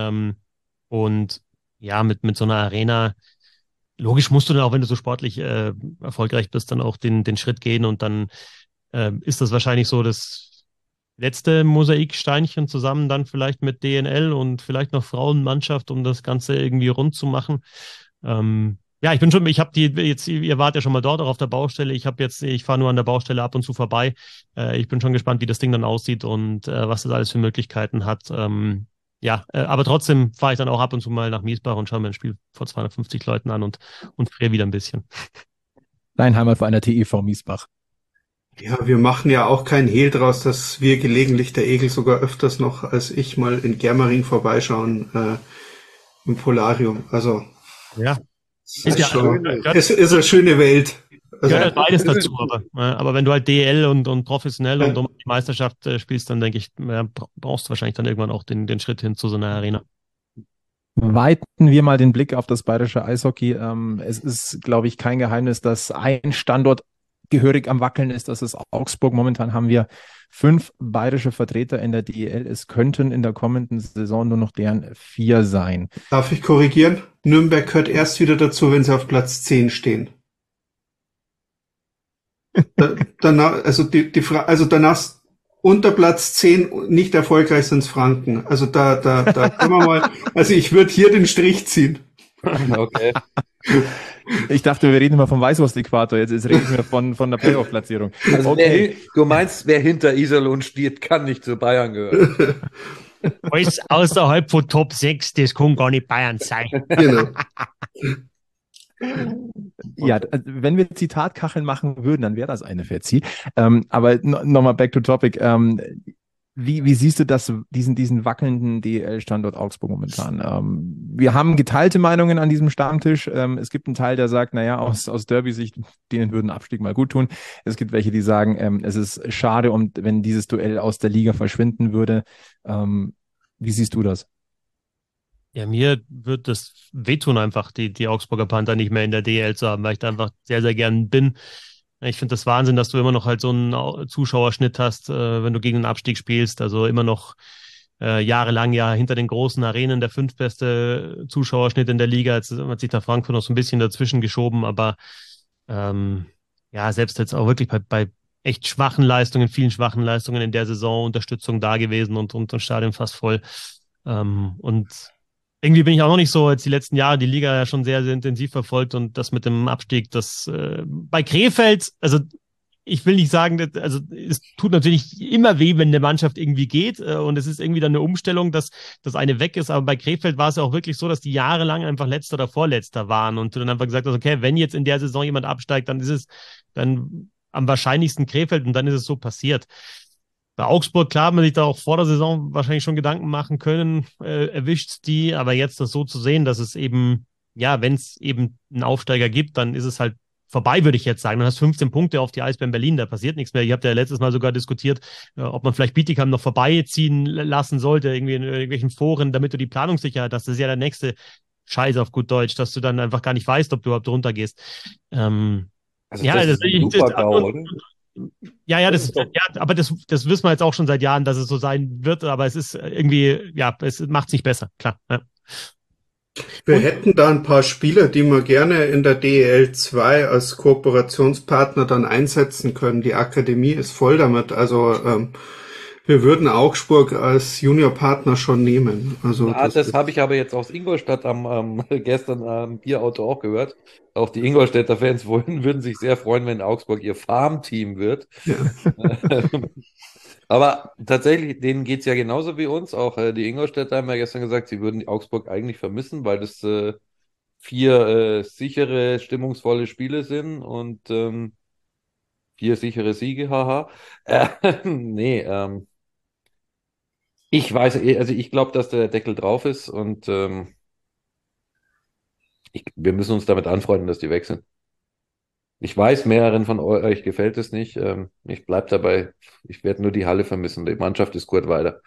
Und ja, mit so einer Arena, logisch musst du dann auch, wenn du so sportlich erfolgreich bist, dann auch den Schritt gehen und dann ist das wahrscheinlich so das letzte Mosaiksteinchen zusammen dann vielleicht mit DNL und vielleicht noch Frauenmannschaft, um das Ganze irgendwie rund zu machen. Ja, ihr wart ja schon mal dort auch auf der Baustelle. Ich fahre nur an der Baustelle ab und zu vorbei. Ich bin schon gespannt, wie das Ding dann aussieht und was das alles für Möglichkeiten hat. Aber trotzdem fahre ich dann auch ab und zu mal nach Miesbach und schaue mir ein Spiel vor 250 Leuten an und friere wieder ein bisschen. Dein Heimatverein der TEV Miesbach. Ja, wir machen ja auch keinen Hehl draus, dass wir gelegentlich, der Egel sogar öfters noch als ich, mal in Germering vorbeischauen im Polarium. Also ja. Es ist eine schöne Welt. Also, gehört halt beides dazu, aber wenn du halt DL und professionell und um die Meisterschaft spielst, dann denke ich, brauchst du wahrscheinlich dann irgendwann auch den Schritt hin zu so einer Arena. Weiten wir mal den Blick auf das bayerische Eishockey. Es ist, glaube ich, kein Geheimnis, dass ein Standort gehörig am Wackeln ist. Das ist Augsburg. Momentan haben wir 5 bayerische Vertreter in der DEL. Es könnten in der kommenden Saison nur noch deren 4 sein. Darf ich korrigieren? Nürnberg gehört erst wieder dazu, wenn sie auf Platz 10 stehen. Danach, danach unter Platz 10 nicht erfolgreich sind Franken. Also da können wir mal, also ich würde hier den Strich ziehen. Okay. Ich dachte, wir reden immer vom Weißwurst-Äquator, jetzt reden wir von der Playoff-Platzierung. Also okay. Du meinst, wer hinter Iserlohn steht, kann nicht zu Bayern gehören. Alles außerhalb von Top 6, das kann gar nicht Bayern sein. Genau. Ja, wenn wir Zitatkacheln machen würden, dann wäre das eine Fetzi. Aber nochmal back to topic. Wie siehst du diesen wackelnden DEL-Standort Augsburg momentan? Wir haben geteilte Meinungen an diesem Stammtisch. Es gibt einen Teil, der sagt, naja, aus Derby-Sicht, denen würden Abstieg mal gut tun. Es gibt welche, die sagen, es ist schade, wenn dieses Duell aus der Liga verschwinden würde. Wie siehst du das? Ja, mir wird das wehtun, einfach die Augsburger Panther nicht mehr in der DEL zu haben, weil ich da einfach sehr, sehr gern bin. Ich finde das Wahnsinn, dass du immer noch halt so einen Zuschauerschnitt hast, wenn du gegen den Abstieg spielst. Also immer noch jahrelang ja hinter den großen Arenen der 5. beste Zuschauerschnitt in der Liga. Jetzt hat sich da Frankfurt noch so ein bisschen dazwischen geschoben, aber selbst jetzt auch wirklich bei echt schwachen Leistungen, vielen schwachen Leistungen in der Saison, Unterstützung da gewesen und das Stadion fast voll. Und irgendwie bin ich auch noch nicht so, jetzt die letzten Jahre die Liga ja schon sehr, sehr intensiv verfolgt und das mit dem Abstieg, das bei Krefeld, also ich will nicht sagen, also es tut natürlich immer weh, wenn eine Mannschaft irgendwie geht und es ist irgendwie dann eine Umstellung, dass das eine weg ist, aber bei Krefeld war es ja auch wirklich so, dass die jahrelang einfach Letzter oder Vorletzter waren und du dann einfach gesagt hast, okay, wenn jetzt in der Saison jemand absteigt, dann am wahrscheinlichsten Krefeld und dann ist es so passiert. Bei Augsburg, klar, hat man sich da auch vor der Saison wahrscheinlich schon Gedanken machen können, erwischt die, aber jetzt das so zu sehen, dass es eben, ja, wenn es eben einen Aufsteiger gibt, dann ist es halt vorbei, würde ich jetzt sagen. Du hast 15 Punkte auf die Eisbären Berlin, da passiert nichts mehr. Ihr habt ja letztes Mal sogar diskutiert, ob man vielleicht Bietigheim noch vorbeiziehen lassen sollte, irgendwie in irgendwelchen Foren, damit du die Planungssicherheit hast. Das ist ja der nächste Scheiß auf gut Deutsch, dass du dann einfach gar nicht weißt, ob du überhaupt runtergehst. Also das ist ein Super-GAU, oder? Ja, aber das wissen wir jetzt auch schon seit Jahren, dass es so sein wird, aber es ist irgendwie, ja, es macht es nicht besser, klar. Ja. Wir hätten da ein paar Spieler, die wir gerne in der DEL 2 als Kooperationspartner dann einsetzen können. Die Akademie ist voll damit. Also wir würden Augsburg als Juniorpartner schon nehmen. Also das habe ich aber jetzt aus Ingolstadt gestern am Bierauto auch gehört. Auch die Ingolstädter Fans würden sich sehr freuen, wenn Augsburg ihr Farmteam wird. Ja. Aber tatsächlich, denen geht's ja genauso wie uns. Auch die Ingolstädter haben ja gestern gesagt, sie würden Augsburg eigentlich vermissen, weil das 4 sichere, stimmungsvolle Spiele sind und 4 sichere Siege, haha. Nee, ich weiß, also ich glaube, dass der Deckel drauf ist und wir müssen uns damit anfreunden, dass die weg sind. Ich weiß, mehreren von euch gefällt es nicht. Ich bleib dabei. Ich werde nur die Halle vermissen. Die Mannschaft ist gut weiter.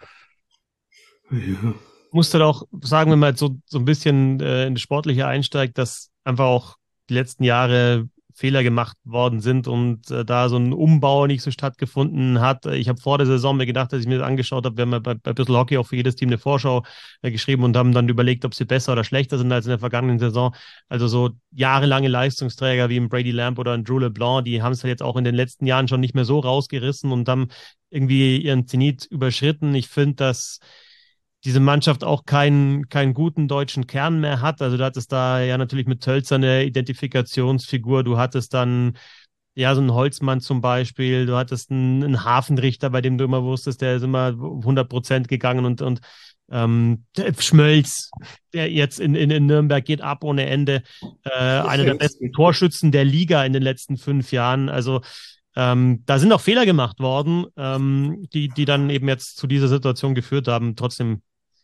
Ja. Musst du auch sagen, wenn man jetzt so ein bisschen in das Sportliche einsteigt, dass einfach auch die letzten Jahre Fehler gemacht worden sind und da so ein Umbau nicht so stattgefunden hat. Ich habe vor der Saison mir gedacht, dass ich mir das angeschaut habe, wir haben ja bei Bissl Hockey auch für jedes Team eine Vorschau geschrieben und haben dann überlegt, ob sie besser oder schlechter sind als in der vergangenen Saison. Also so jahrelange Leistungsträger wie ein Brady Lamb oder ein Drew LeBlanc, die haben es halt jetzt auch in den letzten Jahren schon nicht mehr so rausgerissen und haben irgendwie ihren Zenit überschritten. Ich finde, dass diese Mannschaft auch keinen guten deutschen Kern mehr hat. Also du hattest da ja natürlich mit Tölzer eine Identifikationsfigur, du hattest dann ja so einen Holzmann zum Beispiel, du hattest einen Hafenrichter, bei dem du immer wusstest, der ist immer 100% gegangen und der Schmölz, der jetzt in Nürnberg geht ab ohne Ende, einer der besten Torschützen der Liga in den letzten 5 Jahren. Also da sind auch Fehler gemacht worden, die dann eben jetzt zu dieser Situation geführt haben. Trotzdem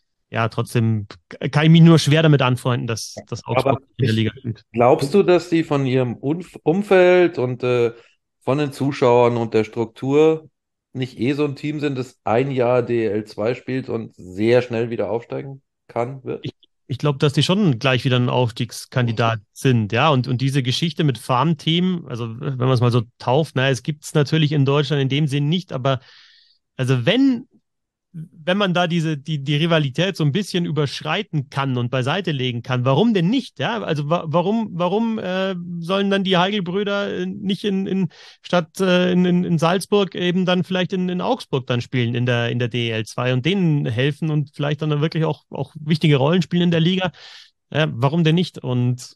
kann ich mich nur schwer damit anfreunden, dass Augsburg in der Liga spielt. Glaubst du, dass die von ihrem Umfeld und von den Zuschauern und der Struktur nicht so ein Team sind, das ein Jahr DEL 2 spielt und sehr schnell wieder aufsteigen wird? Ich glaube, dass die schon gleich wieder ein Aufstiegskandidat sind, ja. Und diese Geschichte mit Farmteam, also wenn man es mal so tauft, es gibt es natürlich in Deutschland in dem Sinn nicht, aber also wenn man da die Rivalität so ein bisschen überschreiten kann und beiseite legen kann, warum denn nicht? Ja, also warum sollen dann die Heigl-Brüder nicht statt in Salzburg eben dann vielleicht in Augsburg dann spielen in der DEL 2 und denen helfen und vielleicht dann wirklich auch wichtige Rollen spielen in der Liga? Ja, warum denn nicht? Und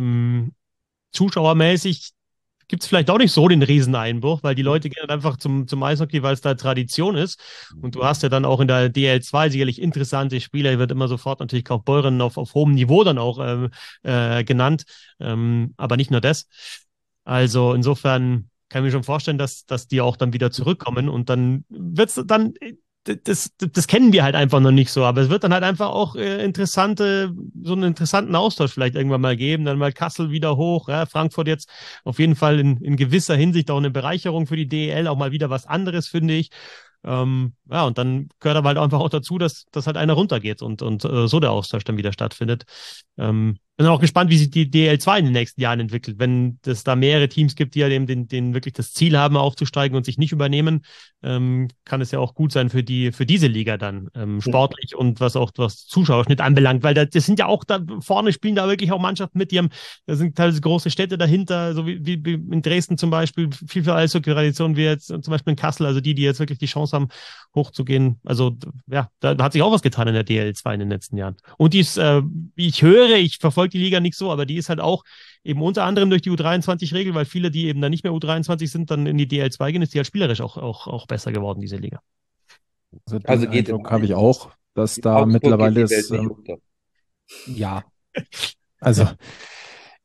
zuschauermäßig gibt es vielleicht auch nicht so den Rieseneinbruch, weil die Leute gehen dann einfach zum Eishockey, weil es da Tradition ist. Und du hast ja dann auch in der DL 2 sicherlich interessante Spieler. Hier wird immer sofort natürlich Kaufbeuren auf hohem Niveau dann auch genannt. Aber nicht nur das. Also insofern kann ich mir schon vorstellen, dass die auch dann wieder zurückkommen und dann wird's dann. Das kennen wir halt einfach noch nicht so, aber es wird dann halt einfach auch so einen interessanten Austausch vielleicht irgendwann mal geben, dann mal Kassel wieder hoch, ja, Frankfurt jetzt auf jeden Fall in gewisser Hinsicht auch eine Bereicherung für die DEL, auch mal wieder was anderes, finde ich. Ja, und dann gehört aber halt einfach auch dazu, dass halt einer runtergeht und so der Austausch dann wieder stattfindet. Bin auch gespannt, wie sich die DL2 in den nächsten Jahren entwickelt. Wenn es da mehrere Teams gibt, die ja den wirklich das Ziel haben, aufzusteigen und sich nicht übernehmen, kann es ja auch gut sein für diese Liga dann, sportlich und was Zuschauerschnitt anbelangt, weil das sind ja auch da vorne spielen da wirklich auch Mannschaften mit, da sind teilweise große Städte dahinter, so wie in Dresden zum Beispiel, viel Eishockey-Tradition wie jetzt zum Beispiel in Kassel, also die jetzt wirklich die Chance haben, hochzugehen. Also ja, da hat sich auch was getan in der DL2 in den letzten Jahren. Und die ist, wie ich höre, ich verfolge die Liga nicht so, aber die ist halt auch eben unter anderem durch die U23-Regel, weil viele, die eben dann nicht mehr U23 sind, dann in die DL2 gehen, ist die halt spielerisch auch besser geworden, diese Liga. Also den Eindruck habe ich auch, dass da mittlerweile ist, ja, also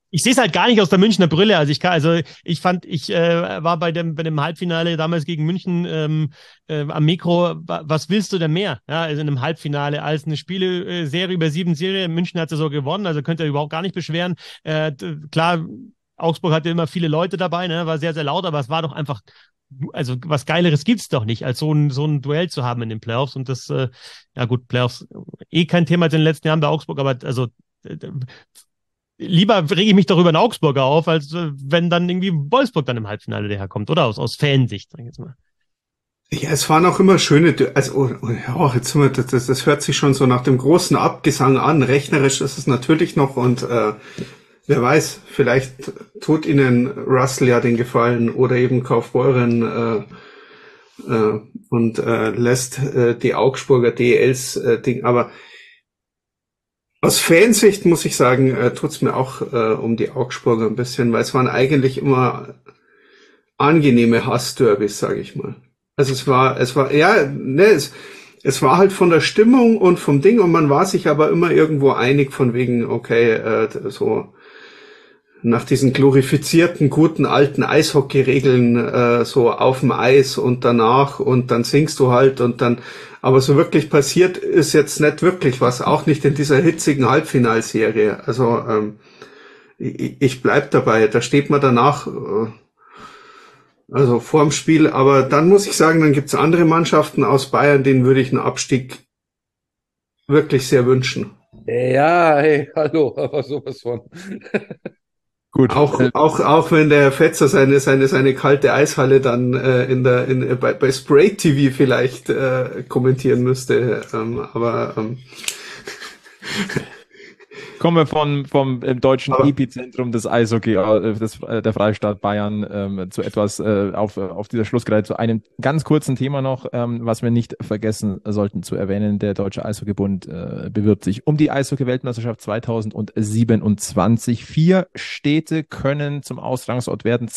Ich sehe es halt gar nicht aus der Münchner Brille. Also ich war bei dem Halbfinale damals gegen München am Mikro. Was willst du denn mehr? Ja, also in einem Halbfinale als eine Spieleserie über 7 Serien. München hat sie so gewonnen, also könnt ihr überhaupt gar nicht beschweren. Klar, Augsburg hatte immer viele Leute dabei, ne, war sehr, sehr laut, aber es war doch einfach, also was Geileres gibt's doch nicht, als so ein Duell zu haben in den Playoffs. Und das, ja gut, Playoffs kein Thema in den letzten Jahren bei Augsburg, aber also lieber rege ich mich doch über den Augsburger auf, als wenn dann irgendwie Wolfsburg dann im Halbfinale daherkommt, oder? Aus Fansicht, sag ich jetzt mal. Ja, es waren auch immer schöne, jetzt sind wir, das hört sich schon so nach dem großen Abgesang an. Rechnerisch ist es natürlich noch und wer weiß, vielleicht tut Ihnen Russell ja den Gefallen oder eben Kaufbeuren und lässt die Augsburger DLs Ding, aber aus Fansicht muss ich sagen, tut's mir auch um die Augsburger ein bisschen, weil es waren eigentlich immer angenehme Hassderbys, sage ich mal. Also es war halt von der Stimmung und vom Ding und man war sich aber immer irgendwo einig von wegen, okay, so nach diesen glorifizierten, guten, alten Eishockey-Regeln so auf dem Eis und danach und dann singst du halt und dann, aber so wirklich passiert ist jetzt nicht wirklich was, auch nicht in dieser hitzigen Halbfinalserie. Also ich bleib dabei, da steht man danach also vorm Spiel, aber dann muss ich sagen, dann gibt's andere Mannschaften aus Bayern, denen würde ich einen Abstieg wirklich sehr wünschen. Ja, hey, hallo, aber sowas von. Gut. Auch wenn der Fetzer seine kalte Eishalle dann bei Spray TV vielleicht kommentieren müsste, Kommen wir vom deutschen Epizentrum des Eishockey, der Freistaat Bayern, zu etwas auf dieser Schlussgerade, zu einem ganz kurzen Thema noch, was wir nicht vergessen sollten zu erwähnen. Der Deutsche Eishockeybund bewirbt sich um die Eishockey-Weltmeisterschaft 2027. 4 Städte können zum Austragungsort werden.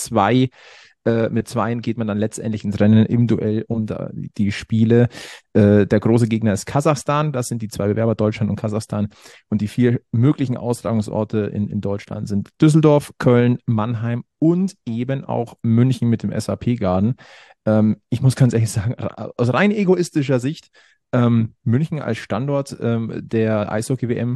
Mit 2 geht man dann letztendlich ins Rennen im Duell um die Spiele. Der große Gegner ist Kasachstan. Das sind die 2 Bewerber, Deutschland und Kasachstan. Und die 4 möglichen Austragungsorte in Deutschland sind Düsseldorf, Köln, Mannheim und eben auch München mit dem SAP-Garden. Ich muss ganz ehrlich sagen, aus rein egoistischer Sicht, München als Standort der Eishockey-WM,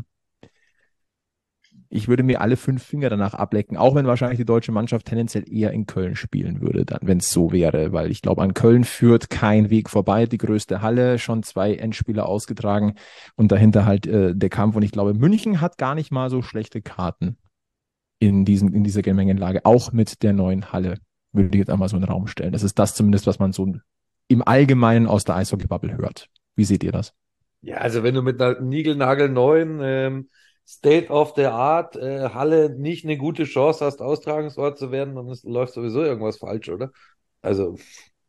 ich würde mir alle 5 Finger danach ablecken, auch wenn wahrscheinlich die deutsche Mannschaft tendenziell eher in Köln spielen würde, dann, wenn es so wäre, weil ich glaube, an Köln führt kein Weg vorbei, die größte Halle, schon 2 Endspiele ausgetragen und dahinter halt der Kampf und ich glaube, München hat gar nicht mal so schlechte Karten in dieser Gemengelage, auch mit der neuen Halle, würde ich jetzt einmal so in den Raum stellen. Das ist das zumindest, was man so im Allgemeinen aus der Eishockey-Bubble hört. Wie seht ihr das? Ja, also wenn du mit einer niegelnagelneuen State of the Art Halle nicht eine gute Chance hast, Austragungsort zu werden, dann läuft sowieso irgendwas falsch, oder? Also.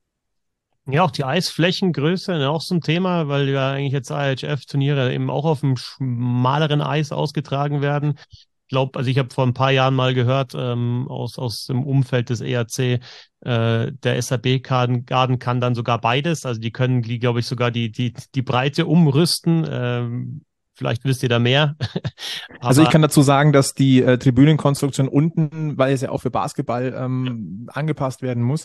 Ja, auch die Eisflächengröße, ne, auch so ein Thema, weil ja eigentlich jetzt IHF-Turniere eben auch auf dem schmaleren Eis ausgetragen werden. Ich glaube, also ich habe vor ein paar Jahren mal gehört, aus dem Umfeld des EAC, der SAB-Garden kann dann sogar beides. Also die können, glaube ich, sogar die Breite umrüsten. Vielleicht wisst ihr da mehr. Also ich kann dazu sagen, dass die Tribünenkonstruktion unten, weil es ja auch für Basketball angepasst werden muss,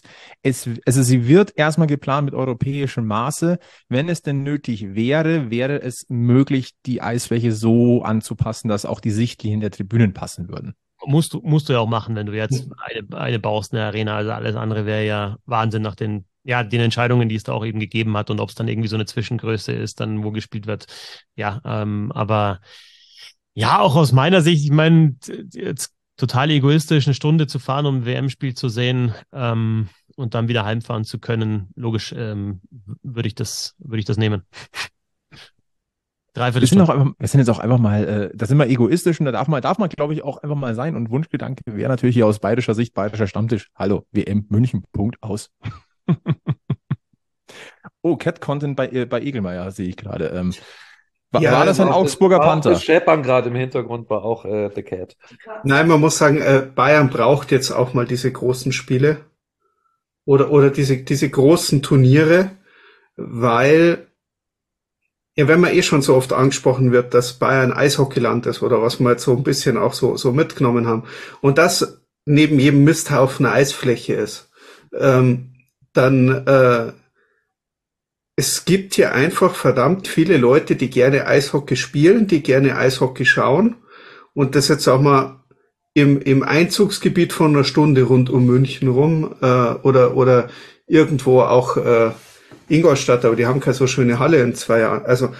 sie wird erstmal geplant mit europäischem Maße. Wenn es denn nötig wäre es möglich, die Eisfläche so anzupassen, dass auch die Sichtlinien der Tribünen passen würden. Musst du ja auch machen, wenn du jetzt eine baust, eine Arena. Also alles andere wäre ja Wahnsinn nach den Entscheidungen, die es da auch eben gegeben hat und ob es dann irgendwie so eine Zwischengröße ist, dann wo gespielt wird. Ja, aber ja, auch aus meiner Sicht, ich meine, jetzt total egoistisch eine Stunde zu fahren, um ein WM-Spiel zu sehen und dann wieder heimfahren zu können, logisch würde ich das nehmen. Wir sind jetzt auch einfach mal, da sind wir egoistisch und da darf man, glaube ich, auch einfach mal sein. Und Wunschgedanke wäre natürlich hier aus bayerischer Sicht, bayerischer Stammtisch. Hallo, WM München, Punkt, aus. Oh, Cat-Content bei Egelmeier sehe ich gerade. War das ein Augsburger Panther? Das Scheppern gerade im Hintergrund war auch The Cat. Nein, man muss sagen, Bayern braucht jetzt auch mal diese großen Spiele oder diese großen Turniere, weil Ja, wenn man eh schon so oft angesprochen wird, dass Bayern Eishockeyland ist oder was wir jetzt so ein bisschen auch so mitgenommen haben und das neben jedem Misthaufen eine Eisfläche ist, dann es gibt hier einfach verdammt viele Leute, die gerne Eishockey spielen, die gerne Eishockey schauen und das jetzt auch mal im Einzugsgebiet von einer Stunde rund um München rum oder irgendwo auch Ingolstadt, aber die haben keine so schöne Halle in 2 Jahren. Also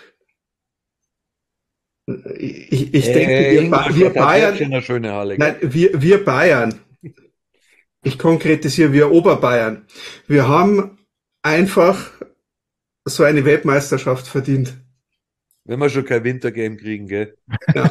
ich denke, wir Bayern, eine schöne Halle. nein, wir Bayern, ich konkretisiere, wir Oberbayern, wir haben einfach so eine Weltmeisterschaft verdient. Wenn wir schon kein Wintergame kriegen, gell? Ja.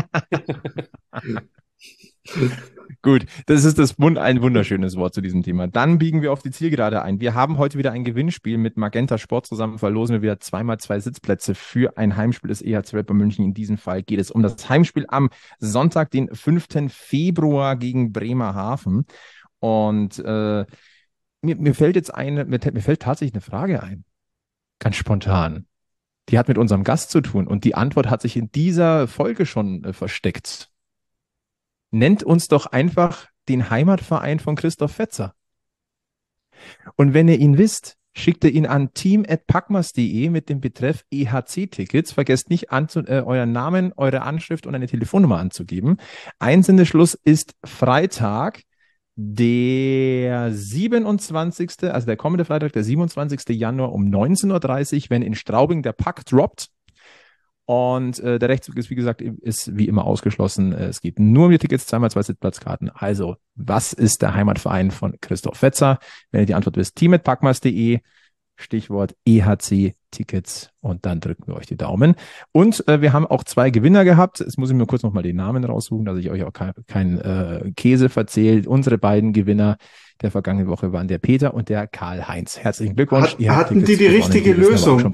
Gut, das ist ein wunderschönes Wort zu diesem Thema. Dann biegen wir auf die Zielgerade ein. Wir haben heute wieder ein Gewinnspiel mit Magenta Sport zusammen. Verlosen wir wieder 2x2 Sitzplätze für ein Heimspiel des EHC Red Bull München. In diesem Fall geht es um das Heimspiel am Sonntag, den 5. Februar gegen Bremerhaven. Und mir fällt tatsächlich eine Frage ein. Ganz spontan. Die hat mit unserem Gast zu tun und die Antwort hat sich in dieser Folge schon versteckt. Nennt uns doch einfach den Heimatverein von Christoph Fetzer. Und wenn ihr ihn wisst, schickt ihr ihn an team@packmas.de mit dem Betreff EHC-Tickets. Vergesst nicht, euren Namen, eure Anschrift und eine Telefonnummer anzugeben. Einsendeschluss ist Freitag, der 27., also der kommende Freitag, der 27. Januar um 19:30 Uhr, wenn in Straubing der Puck droppt. Und der Rechtsweg ist, wie gesagt, ist wie immer ausgeschlossen. Es geht nur um die Tickets, 2x2 Sitzplatzkarten. Also, was ist der Heimatverein von Christoph Fetzer? Wenn ihr die Antwort wisst, team@packmas.de, Stichwort EHC-Tickets und dann drücken wir euch die Daumen. Und wir haben auch 2 Gewinner gehabt. Jetzt muss ich mir kurz nochmal die Namen raussuchen, dass ich euch auch kein Käse verzählt. Unsere beiden Gewinner der vergangenen Woche waren der Peter und der Karl-Heinz. Herzlichen Glückwunsch. Hatten die richtige Lösung?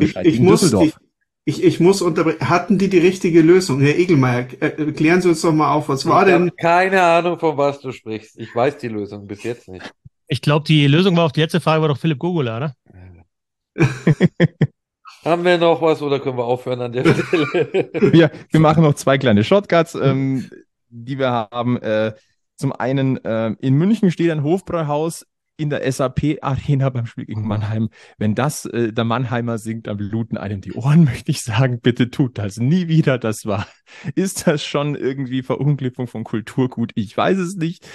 Hatten die richtige Lösung? Herr Egelmeier, klären Sie uns doch mal auf, was war denn? Ich habe keine Ahnung, von was du sprichst. Ich weiß die Lösung bis jetzt nicht. Ich glaube, die Lösung war auf die letzte Frage, war doch Philipp Gogula, oder? Haben wir noch was oder können wir aufhören an der Stelle? Wir machen noch 2 kleine Shortcuts, die wir haben. Zum einen, in München steht ein Hofbräuhaus in der SAP-Arena beim Spiel gegen Mannheim. Wenn das der Mannheimer singt, dann bluten einem die Ohren, möchte ich sagen. Bitte tut das nie wieder. Ist das schon irgendwie Verunglimpfung von Kulturgut? Ich weiß es nicht.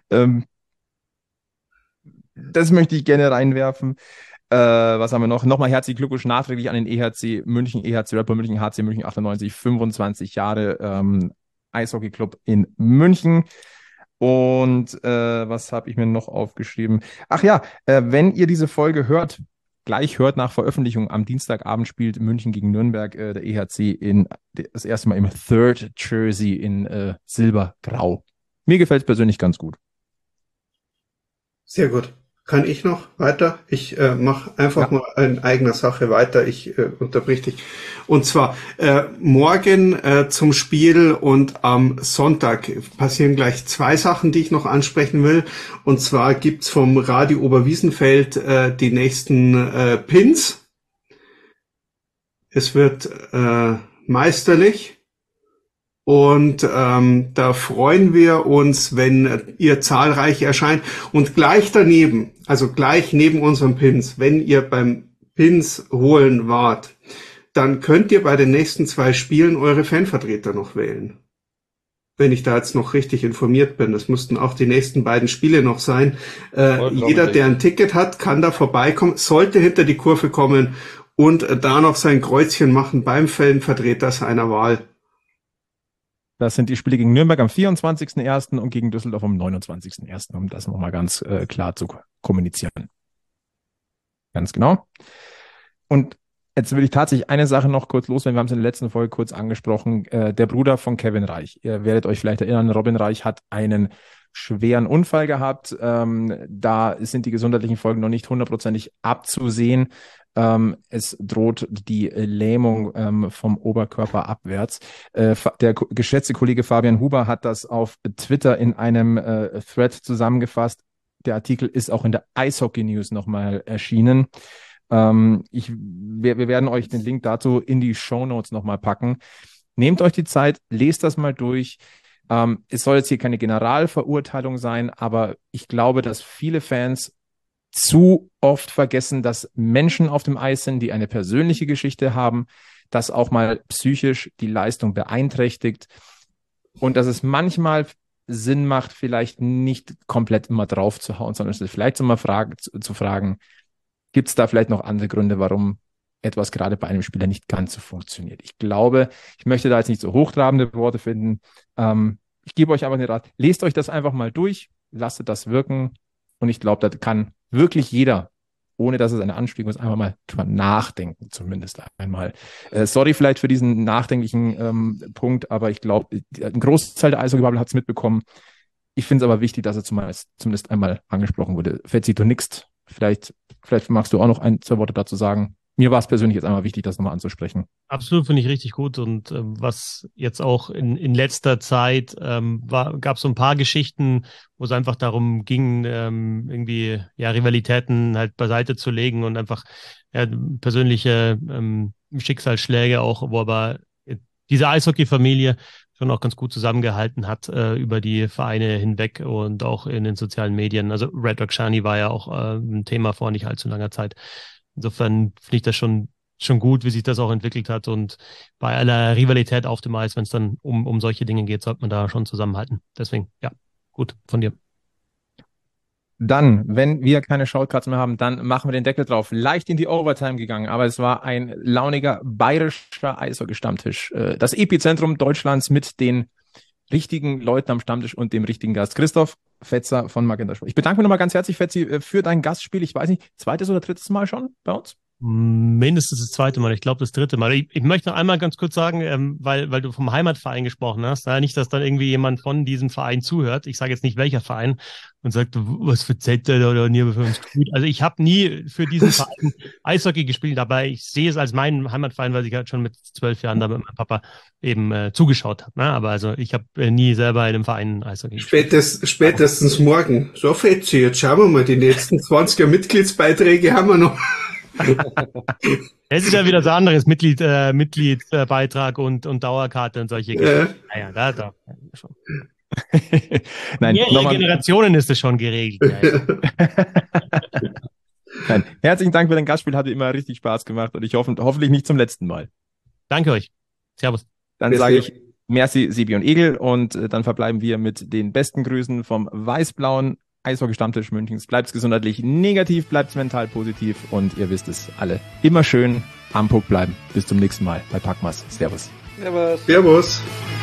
Das möchte ich gerne reinwerfen. Was haben wir noch? Nochmal herzlichen Glückwunsch nachträglich an den EHC München, EHC Red Bull München, HC München 98, 25 Jahre Eishockey-Club in München. Und was habe ich mir noch aufgeschrieben? Ach ja, wenn ihr diese Folge gleich hört nach Veröffentlichung, am Dienstagabend spielt München gegen Nürnberg der EHC das erste Mal im Third Jersey in Silbergrau. Mir gefällt es persönlich ganz gut. Sehr gut. Kann ich noch weiter? Ich mache einfach mal in eigener Sache weiter. Ich unterbrich dich. Und zwar morgen zum Spiel und am Sonntag passieren gleich 2 Sachen, die ich noch ansprechen will. Und zwar gibt's vom Radio Oberwiesenfeld die nächsten Pins. Es wird meisterlich. Und da freuen wir uns, wenn ihr zahlreich erscheint. Und gleich daneben, also gleich neben unseren Pins, wenn ihr beim Pins holen wart, dann könnt ihr bei den nächsten 2 Spielen eure Fanvertreter noch wählen. Wenn ich da jetzt noch richtig informiert bin. Das müssten auch die nächsten beiden Spiele noch sein. Jeder, der ein Ticket hat, kann da vorbeikommen, sollte hinter die Kurve kommen und da noch sein Kreuzchen machen beim Fanvertreter seiner Wahl. Das sind die Spiele gegen Nürnberg am 24.01. und gegen Düsseldorf am 29.01., um das nochmal ganz klar zu kommunizieren. Ganz genau. Und jetzt will ich tatsächlich eine Sache noch kurz loswerden. Wir haben es in der letzten Folge kurz angesprochen. Der Bruder von Kevin Reich. Ihr werdet euch vielleicht erinnern, Robin Reich hat einen schweren Unfall gehabt. Da sind die gesundheitlichen Folgen noch nicht 100%ig abzusehen. Es droht die Lähmung vom Oberkörper abwärts. Der geschätzte Kollege Fabian Huber hat das auf Twitter in einem Thread zusammengefasst. Der Artikel ist auch in der Eishockey News nochmal erschienen. Wir werden euch den Link dazu in die Shownotes nochmal packen. Nehmt euch die Zeit, lest das mal durch. Es soll jetzt hier keine Generalverurteilung sein, aber ich glaube, dass viele Fans zu oft vergessen, dass Menschen auf dem Eis sind, die eine persönliche Geschichte haben, dass auch mal psychisch die Leistung beeinträchtigt und dass es manchmal Sinn macht, vielleicht nicht komplett immer drauf zu hauen, sondern es vielleicht zu fragen, gibt es da vielleicht noch andere Gründe, warum etwas gerade bei einem Spieler nicht ganz so funktioniert. Ich glaube, ich möchte da jetzt nicht so hochtrabende Worte finden. Ich gebe euch aber den Rat, lest euch das einfach mal durch, lasst das wirken und ich glaube, da kann wirklich jeder, ohne dass es eine Anspielung ist, einfach mal drüber nachdenken, zumindest einmal. Sorry vielleicht für diesen nachdenklichen Punkt, aber ich glaube, ein Großteil der Eishockey-Bubble hat es mitbekommen. Ich finde es aber wichtig, dass es zumindest einmal angesprochen wurde. Fetzi, du nickst. Vielleicht magst du auch noch ein, zwei Worte dazu sagen. Mir war es persönlich jetzt einmal wichtig, das nochmal anzusprechen. Absolut, finde ich richtig gut. Und was jetzt auch in letzter Zeit gab es so ein paar Geschichten, wo es einfach darum ging, irgendwie Rivalitäten halt beiseite zu legen und einfach persönliche Schicksalsschläge auch, wo aber diese Eishockey-Familie schon auch ganz gut zusammengehalten hat über die Vereine hinweg und auch in den sozialen Medien. Also Red Rock Shani war ja auch ein Thema vor nicht allzu langer Zeit. Insofern finde ich das schon gut, wie sich das auch entwickelt hat. Und bei aller Rivalität auf dem Eis, wenn es dann um solche Dinge geht, sollte man da schon zusammenhalten. Deswegen, ja, gut von dir. Dann, wenn wir keine Shortcuts mehr haben, dann machen wir den Deckel drauf. Leicht in die Overtime gegangen, aber es war ein launiger bayerischer Eishockey-Stammtisch. Das Epizentrum Deutschlands mit den richtigen Leuten am Stammtisch und dem richtigen Gast. Christoph Fetzer von Magenta Sport. Ich bedanke mich nochmal ganz herzlich, Fetzi, für dein Gastspiel. Ich weiß nicht, zweites oder drittes Mal schon bei uns? Mindestens das zweite Mal, ich glaube das dritte Mal. Ich möchte noch einmal ganz kurz sagen, weil du vom Heimatverein gesprochen hast, nicht, dass dann irgendwie jemand von diesem Verein zuhört, ich sage jetzt nicht welcher Verein, und sagt, was für Zettel oder nie für uns gut. Also ich habe nie für diesen Verein Eishockey gespielt, aber ich sehe es als meinen Heimatverein, weil ich halt schon mit 12 Jahren da mit meinem Papa eben zugeschaut habe. Ne? Aber also ich habe nie selber in einem Verein Eishockey gespielt. Spätestens morgen. So, Fetzi, jetzt schauen wir mal, die nächsten 20er Mitgliedsbeiträge haben wir noch. Es ist ja wieder so anderes Mitgliedsbeitrag und Dauerkarte und solche Geschichten. Naja, da schon. Nein, mehrere Generationen ist es schon geregelt. Nein, herzlichen Dank für dein Gastspiel, hatte immer richtig Spaß gemacht und ich hoffentlich nicht zum letzten Mal. Danke euch. Servus. Dann sage ich merci, Sebi und Egel und dann verbleiben wir mit den besten Grüßen vom weiß-blauen Eishockey-Stammtisch Münchens. Bleibt's gesundheitlich negativ, bleibt's mental positiv und ihr wisst es alle. Immer schön am Puck bleiben. Bis zum nächsten Mal bei Packmas. Servus. Servus. Servus.